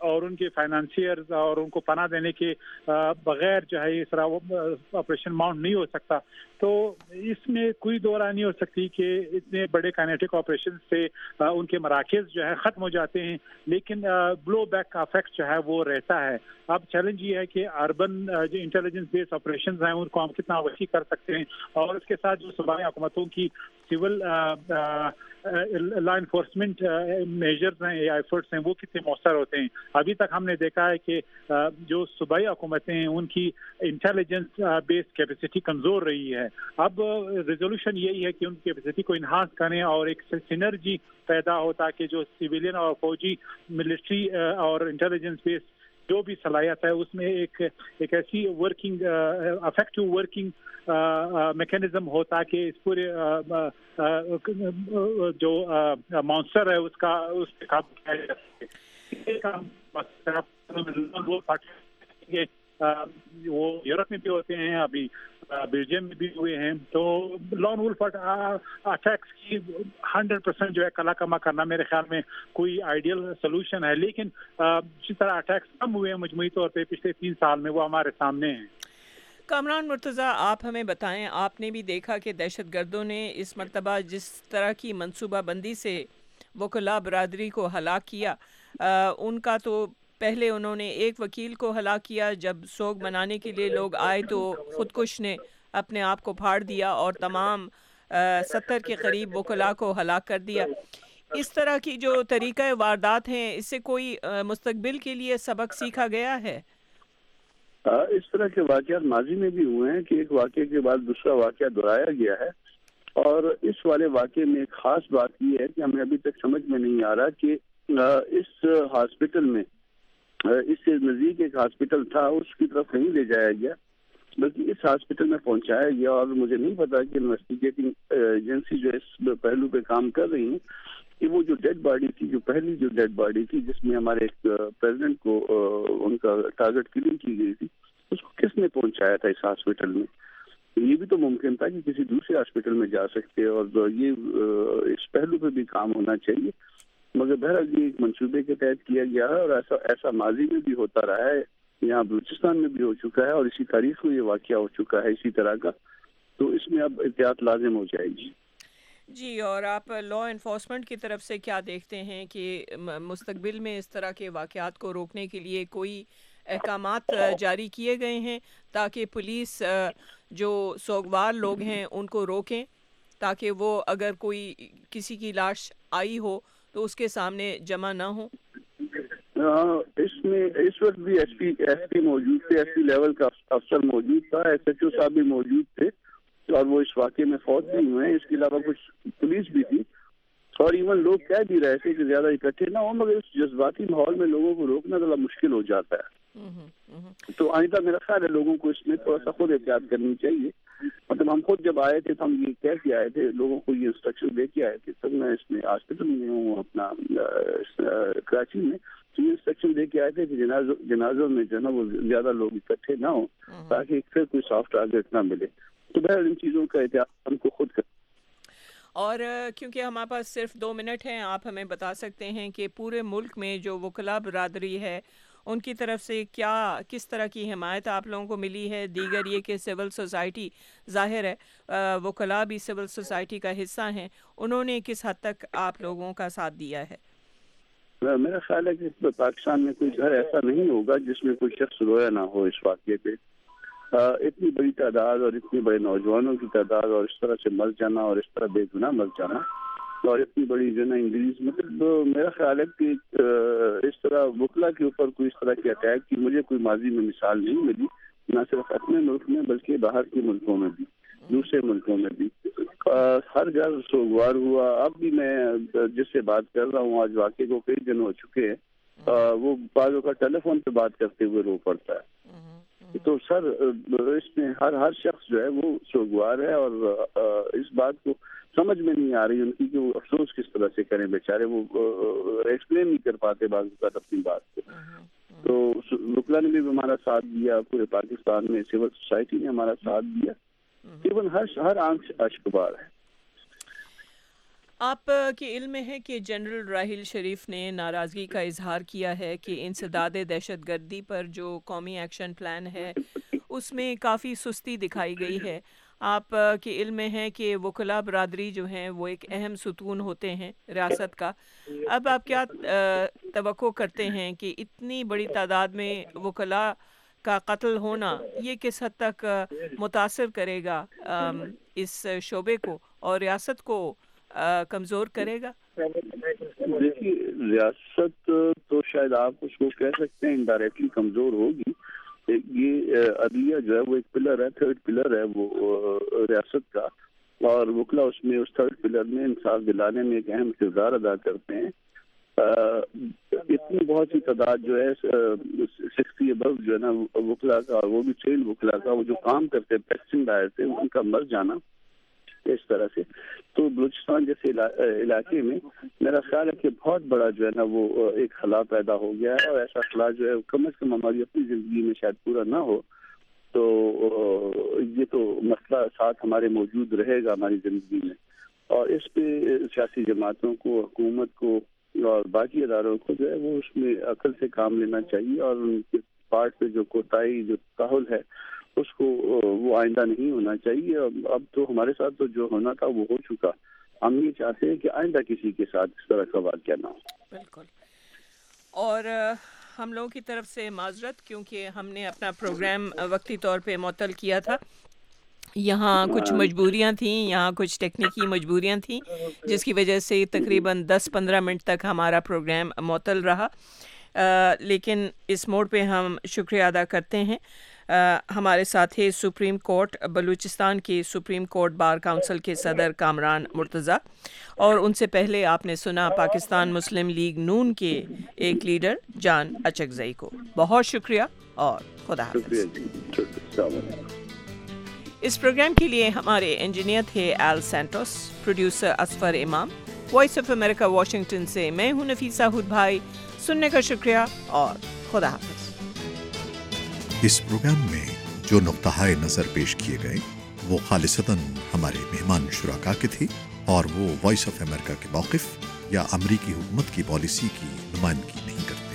S13: اور ان کے فائنانسیئرز اور ان کو پناہ دینے کے بغیر جو ہے اس طرح آپریشن ماؤنٹ نہیں ہو سکتا. تو اس میں کوئی دو رائے نہیں ہو سکتی کہ اتنے بڑے کائنیٹک آپریشن سے ان کے مراکز جو ہے ختم ہو جاتے ہیں، لیکن بلو بیک کا افیکٹ جو ہے وہ رہتا ہے. اب چیلنج یہ ہے کہ اربن جو انٹیلیجنس بیس آپریشنز ہیں ان کو ہم کتنا وسیع کر سکتے ہیں، اور اس کے ساتھ جو صوبائی حکومتوں کی سول لا انفورسمنٹ میجرز ہیں یا ایفرٹس ہیں وہ کتنے مؤثر ہوتے ہیں. ابھی تک ہم نے دیکھا ہے کہ جو صوبائی حکومتیں ہیں ان کی انٹیلیجنس بیس کیپیسٹی کمزور رہی ہے. اب ریزولوشن یہی ہے کہ ان کی کیپیسٹی کو انہانس کریں اور ایک سینرجی پیدا ہو تاکہ جو سویلین اور فوجی ملٹری اور انٹیلیجنس بیس جو بھی صلاحیت ہے اس میں ایک ایسی ورکنگ افیکٹو ورکنگ میکینزم ہو تاکہ اس پورے جو مانسٹر ہے اس پہ قابو کیا جا سکے. وہ یورپ میں بھی ہوتے ہیں، ابھی بیلجیم میں بھی ہوئے ہیں. تو لون وولف اٹیکس کی 100% جو ہے کلا کما کرنا میرے خیال میں کوئی آئیڈیل سولوشن ہے، لیکن جس طرح اٹیکس کم ہوئے ہیں مجموعی طور پہ پچھلے 3 سال میں وہ ہمارے سامنے ہیں.
S2: کامران مرتضیٰ، آپ ہمیں بتائیں، آپ نے بھی دیکھا کہ دہشت گردوں نے اس مرتبہ جس طرح کی منصوبہ بندی سے وکلاء برادری کو ہلاک کیا، ان کا تو پہلے انہوں نے ایک وکیل کو ہلاک کیا، جب سوگ منانے کے لیے لوگ آئے تو خودکش نے اپنے آپ کو پھاڑ دیا اور تمام 70 کے قریب وکلاء کو ہلاک کر دیا. اس طرح کی جو طریقہ واردات ہیں اس سے کوئی مستقبل کے لیے سبق سیکھا گیا ہے؟
S11: اس طرح کے واقعات ماضی میں بھی ہوئے ہیں کہ ایک واقعے کے بعد دوسرا واقعہ دہرایا گیا ہے، اور اس والے واقعے میں ایک خاص بات یہ ہے کہ ہمیں ابھی تک سمجھ میں نہیں آ رہا کہ اس ہاسپٹل میں اس سے نزدیک ایک ہاسپٹل تھا، اس کی طرف نہیں لے جایا گیا بلکہ اس ہاسپٹل میں پہنچایا گیا. اور مجھے نہیں پتا کہ انویسٹیگیٹنگ ایجنسی جو اس پہلو پہ کام کر رہی ہیں کہ وہ جو ڈیڈ باڈی تھی، جو پہلی جو ڈیڈ باڈی تھی جس میں ہمارے ایک پریزیڈنٹ کو ان کا ٹارگٹ کلنگ کی گئی تھی، اس کو کس نے پہنچایا تھا اس ہاسپٹل میں؟ یہ بھی تو ممکن تھا کہ کسی دوسرے ہاسپٹل میں جا سکتے، اور یہ اس پہلو پہ بھی کام ہونا چاہیے. مگر بہرحال یہ ایک منصوبے کے تحت کیا گیا ہے، اور ایسا ماضی میں بھی ہوتا رہا ہے، یہاں بلوچستان میں بھی ہو چکا ہے اور اسی تاریخ میں یہ واقعہ ہو چکا ہے اسی طرح کا. تو اس میں اب احتیاط لازم ہو جائے گی.
S2: جی، اور آپ لا انفورسمنٹ کی طرف سے کیا دیکھتے ہیں کہ مستقبل میں اس طرح کے واقعات کو روکنے کے لیے کوئی احکامات جاری کیے گئے ہیں تاکہ پولیس جو سوگوار لوگ ہیں ان کو روکیں، تاکہ وہ اگر کوئی کسی کی لاش آئی ہو تو اس کے سامنے جمع نہ ہو؟
S11: اس میں اس وقت بھی ایس پی موجود تھے، ایس پی لیول کا افسر موجود تھا، ایس ایچ او صاحب بھی موجود تھے، اور وہ اس واقعے میں فوت بھی ہوئے ہیں. اس کے علاوہ کچھ پولیس بھی تھی، اور ایون لوگ کہہ بھی رہے تھے کہ زیادہ اکٹھے نہ ہوں، مگر اس جذباتی ماحول میں لوگوں کو روکنا ذرا مشکل ہو جاتا ہے. تو آئندہ میرا خیال ہے لوگوں کو اس میں تھوڑا سا خود احتیاط کرنی چاہیے. مطلب ہم خود جب آئے تھے تو ہم یہ کہہ کے آئے تھے، لوگوں کو یہ انسٹرکشن دے کے آئے تھے. تب میں اس میں ہاسپٹل میں ہوں اپنا کراچی میں، تو یہ انسٹرکشن دے کے آئے تھے کہ جنازوں میں جو ہے نا وہ زیادہ لوگ اکٹھے نہ ہوں تاکہ پھر کوئی سافٹ ٹارگیٹ نہ ملے. تو بہرحال ان چیزوں کا احتیاط ہم کو خود کرنا.
S2: اور کیونکہ ہمارے پاس صرف 2 منٹ ہیں، آپ ہمیں بتا سکتے ہیں کہ پورے ملک میں جو وکلاء برادری ہے ان کی طرف سے کس طرح کی حمایت آپ لوگوں کو ملی ہے؟ دیگر یہ کہ سول سوسائٹی، ظاہر ہے وکلاء بھی سول سوسائٹی کا حصہ ہیں، انہوں نے کس حد تک آپ لوگوں کا ساتھ دیا ہے؟
S11: میرا خیال ہے کہ پاکستان میں کوئی گھر ایسا نہیں ہوگا جس میں کوئی شخص رویا نہ ہو اس واقعے پہ. اتنی بڑی تعداد اور اتنے بڑے نوجوانوں کی تعداد اور اس طرح سے مر جانا اور اس طرح بے گناہ مر جانا اور اتنی بڑی جو نا انگریز، مطلب میرا خیال ہے کہ اس طرح وکلا کے اوپر کوئی اس طرح کے اٹیک کی مجھے کوئی ماضی میں مثال نہیں ملی، نہ صرف اپنے ملک میں بلکہ باہر کے ملکوں میں بھی، دوسرے ملکوں میں بھی. ہر گھر سوگوار ہوا. اب بھی میں جس سے بات کر رہا ہوں آج واقعے کو کئی دن ہو چکے ہیں، وہ بعض اوقات ٹیلی فون پہ بات کرتے ہوئے رو پڑتا ہے. تو سر اس میں ہر شخص جو ہے وہ سوگوار ہے، اور اس بات کو سمجھ میں نہیں آ رہی ان کی کہ وہ افسوس کس طرح سے کریں. بیچارے وہ ایکسپلین نہیں کر پاتے بعض اوقات اپنی بات کو. تو وکلا نے بھی ہمارا ساتھ دیا، پورے پاکستان میں سول سوسائٹی نے ہمارا ساتھ دیا، ایون ہر آنکھ سے اشک بار ہے.
S2: آپ کے علم میں ہے کہ جنرل راحیل شریف نے ناراضگی کا اظہار کیا ہے کہ انسداد دہشت گردی پر جو قومی ایکشن پلان ہے اس میں کافی سستی دکھائی گئی ہے. آپ کے علم میں ہے کہ وکلاء برادری جو ہیں وہ ایک اہم ستون ہوتے ہیں ریاست کا. اب آپ کیا توقع کرتے ہیں کہ اتنی بڑی تعداد میں وکلاء کا قتل ہونا یہ کس حد تک متاثر کرے گا اس شعبے کو اور ریاست کو کمزور کرے گا؟
S11: دیکھیے ریاست تو شاید آپ اس کو کہہ سکتے ہیں انڈائریکٹلی کمزور ہوگی. یہ عدلیہ جو ہے وہ ایک پلر ہے, تھرڈ پلر ہے وہ ریاست کا, اور وکلا اس میں اس تھرڈ پلر میں انصاف دلانے میں ایک اہم کردار ادا کرتے ہیں. اتنی بہت سی تعداد جو ہے 60 ابو جو ہے نا وکلا کا, اور وہ بھی ٹرینڈ وکلا کا, وہ جو کام کرتے پیسنگ دائر تھے ان کا مر جانا اس طرح سے, تو بلوچستان جیسے علاقے میں میرا خیال ہے کہ بہت بڑا جو ہے نا وہ ایک خلا پیدا ہو گیا ہے, اور ایسا خلا جو ہے کم از کم ہماری اپنی زندگی میں شاید پورا نہ ہو, تو یہ تو مسئلہ ساتھ ہمارے موجود رہے گا ہماری زندگی میں. اور اس پہ سیاسی جماعتوں کو, حکومت کو اور باقی اداروں کو جو ہے وہ اس میں عقل سے کام لینا چاہیے, اور ان کے پارٹ پہ جو کوتاہی جو تحول ہے اس کو وہ آئندہ نہیں ہونا چاہیے. اب تو ہمارے ساتھ تو جو ہونا تھا وہ ہو چکا, ہم یہ چاہتے ہیں کہ آئندہ کسی کے ساتھ اس طرح کا واقعہ نہ ہو.
S2: بالکل. اور ہم لوگوں کی طرف سے معذرت کیونکہ ہم نے اپنا پروگرام وقتی طور پہ معطل کیا تھا. یہاں کچھ مجبوریاں تھیں, یہاں کچھ ٹیکنیکی مجبوریاں تھیں جس کی وجہ سے تقریباً 10-15 منٹ تک ہمارا پروگرام معطل رہا. لیکن اس موڑ پہ ہم شکریہ ادا کرتے ہیں ہمارے ساتھی سپریم کورٹ بلوچستان کے سپریم کورٹ بار کونسل کے صدر کامران مرتضیٰ, اور ان سے پہلے آپ نے سنا پاکستان مسلم لیگ نون کے ایک لیڈر جان اچکزئی کو. بہت شکریہ اور خدا حافظ. اس پروگرام کے لیے ہمارے انجینئر تھے ایل سینٹوس, پروڈیوسر اسفر امام. وائس آف امریکہ واشنگٹن سے میں ہوں نفیسہ ہود بھائی. سننے کا شکریہ اور خدا حافظ.
S14: اس پروگرام میں جو نقطۂ نظر پیش کیے گئے وہ خالصتاً ہمارے مہمان شرکاء کے تھے, اور وہ وائس آف امریکہ کے موقف یا امریکی حکومت کی پالیسی کی نمائندگی نہیں کرتے.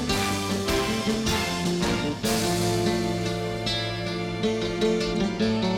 S15: Thank you.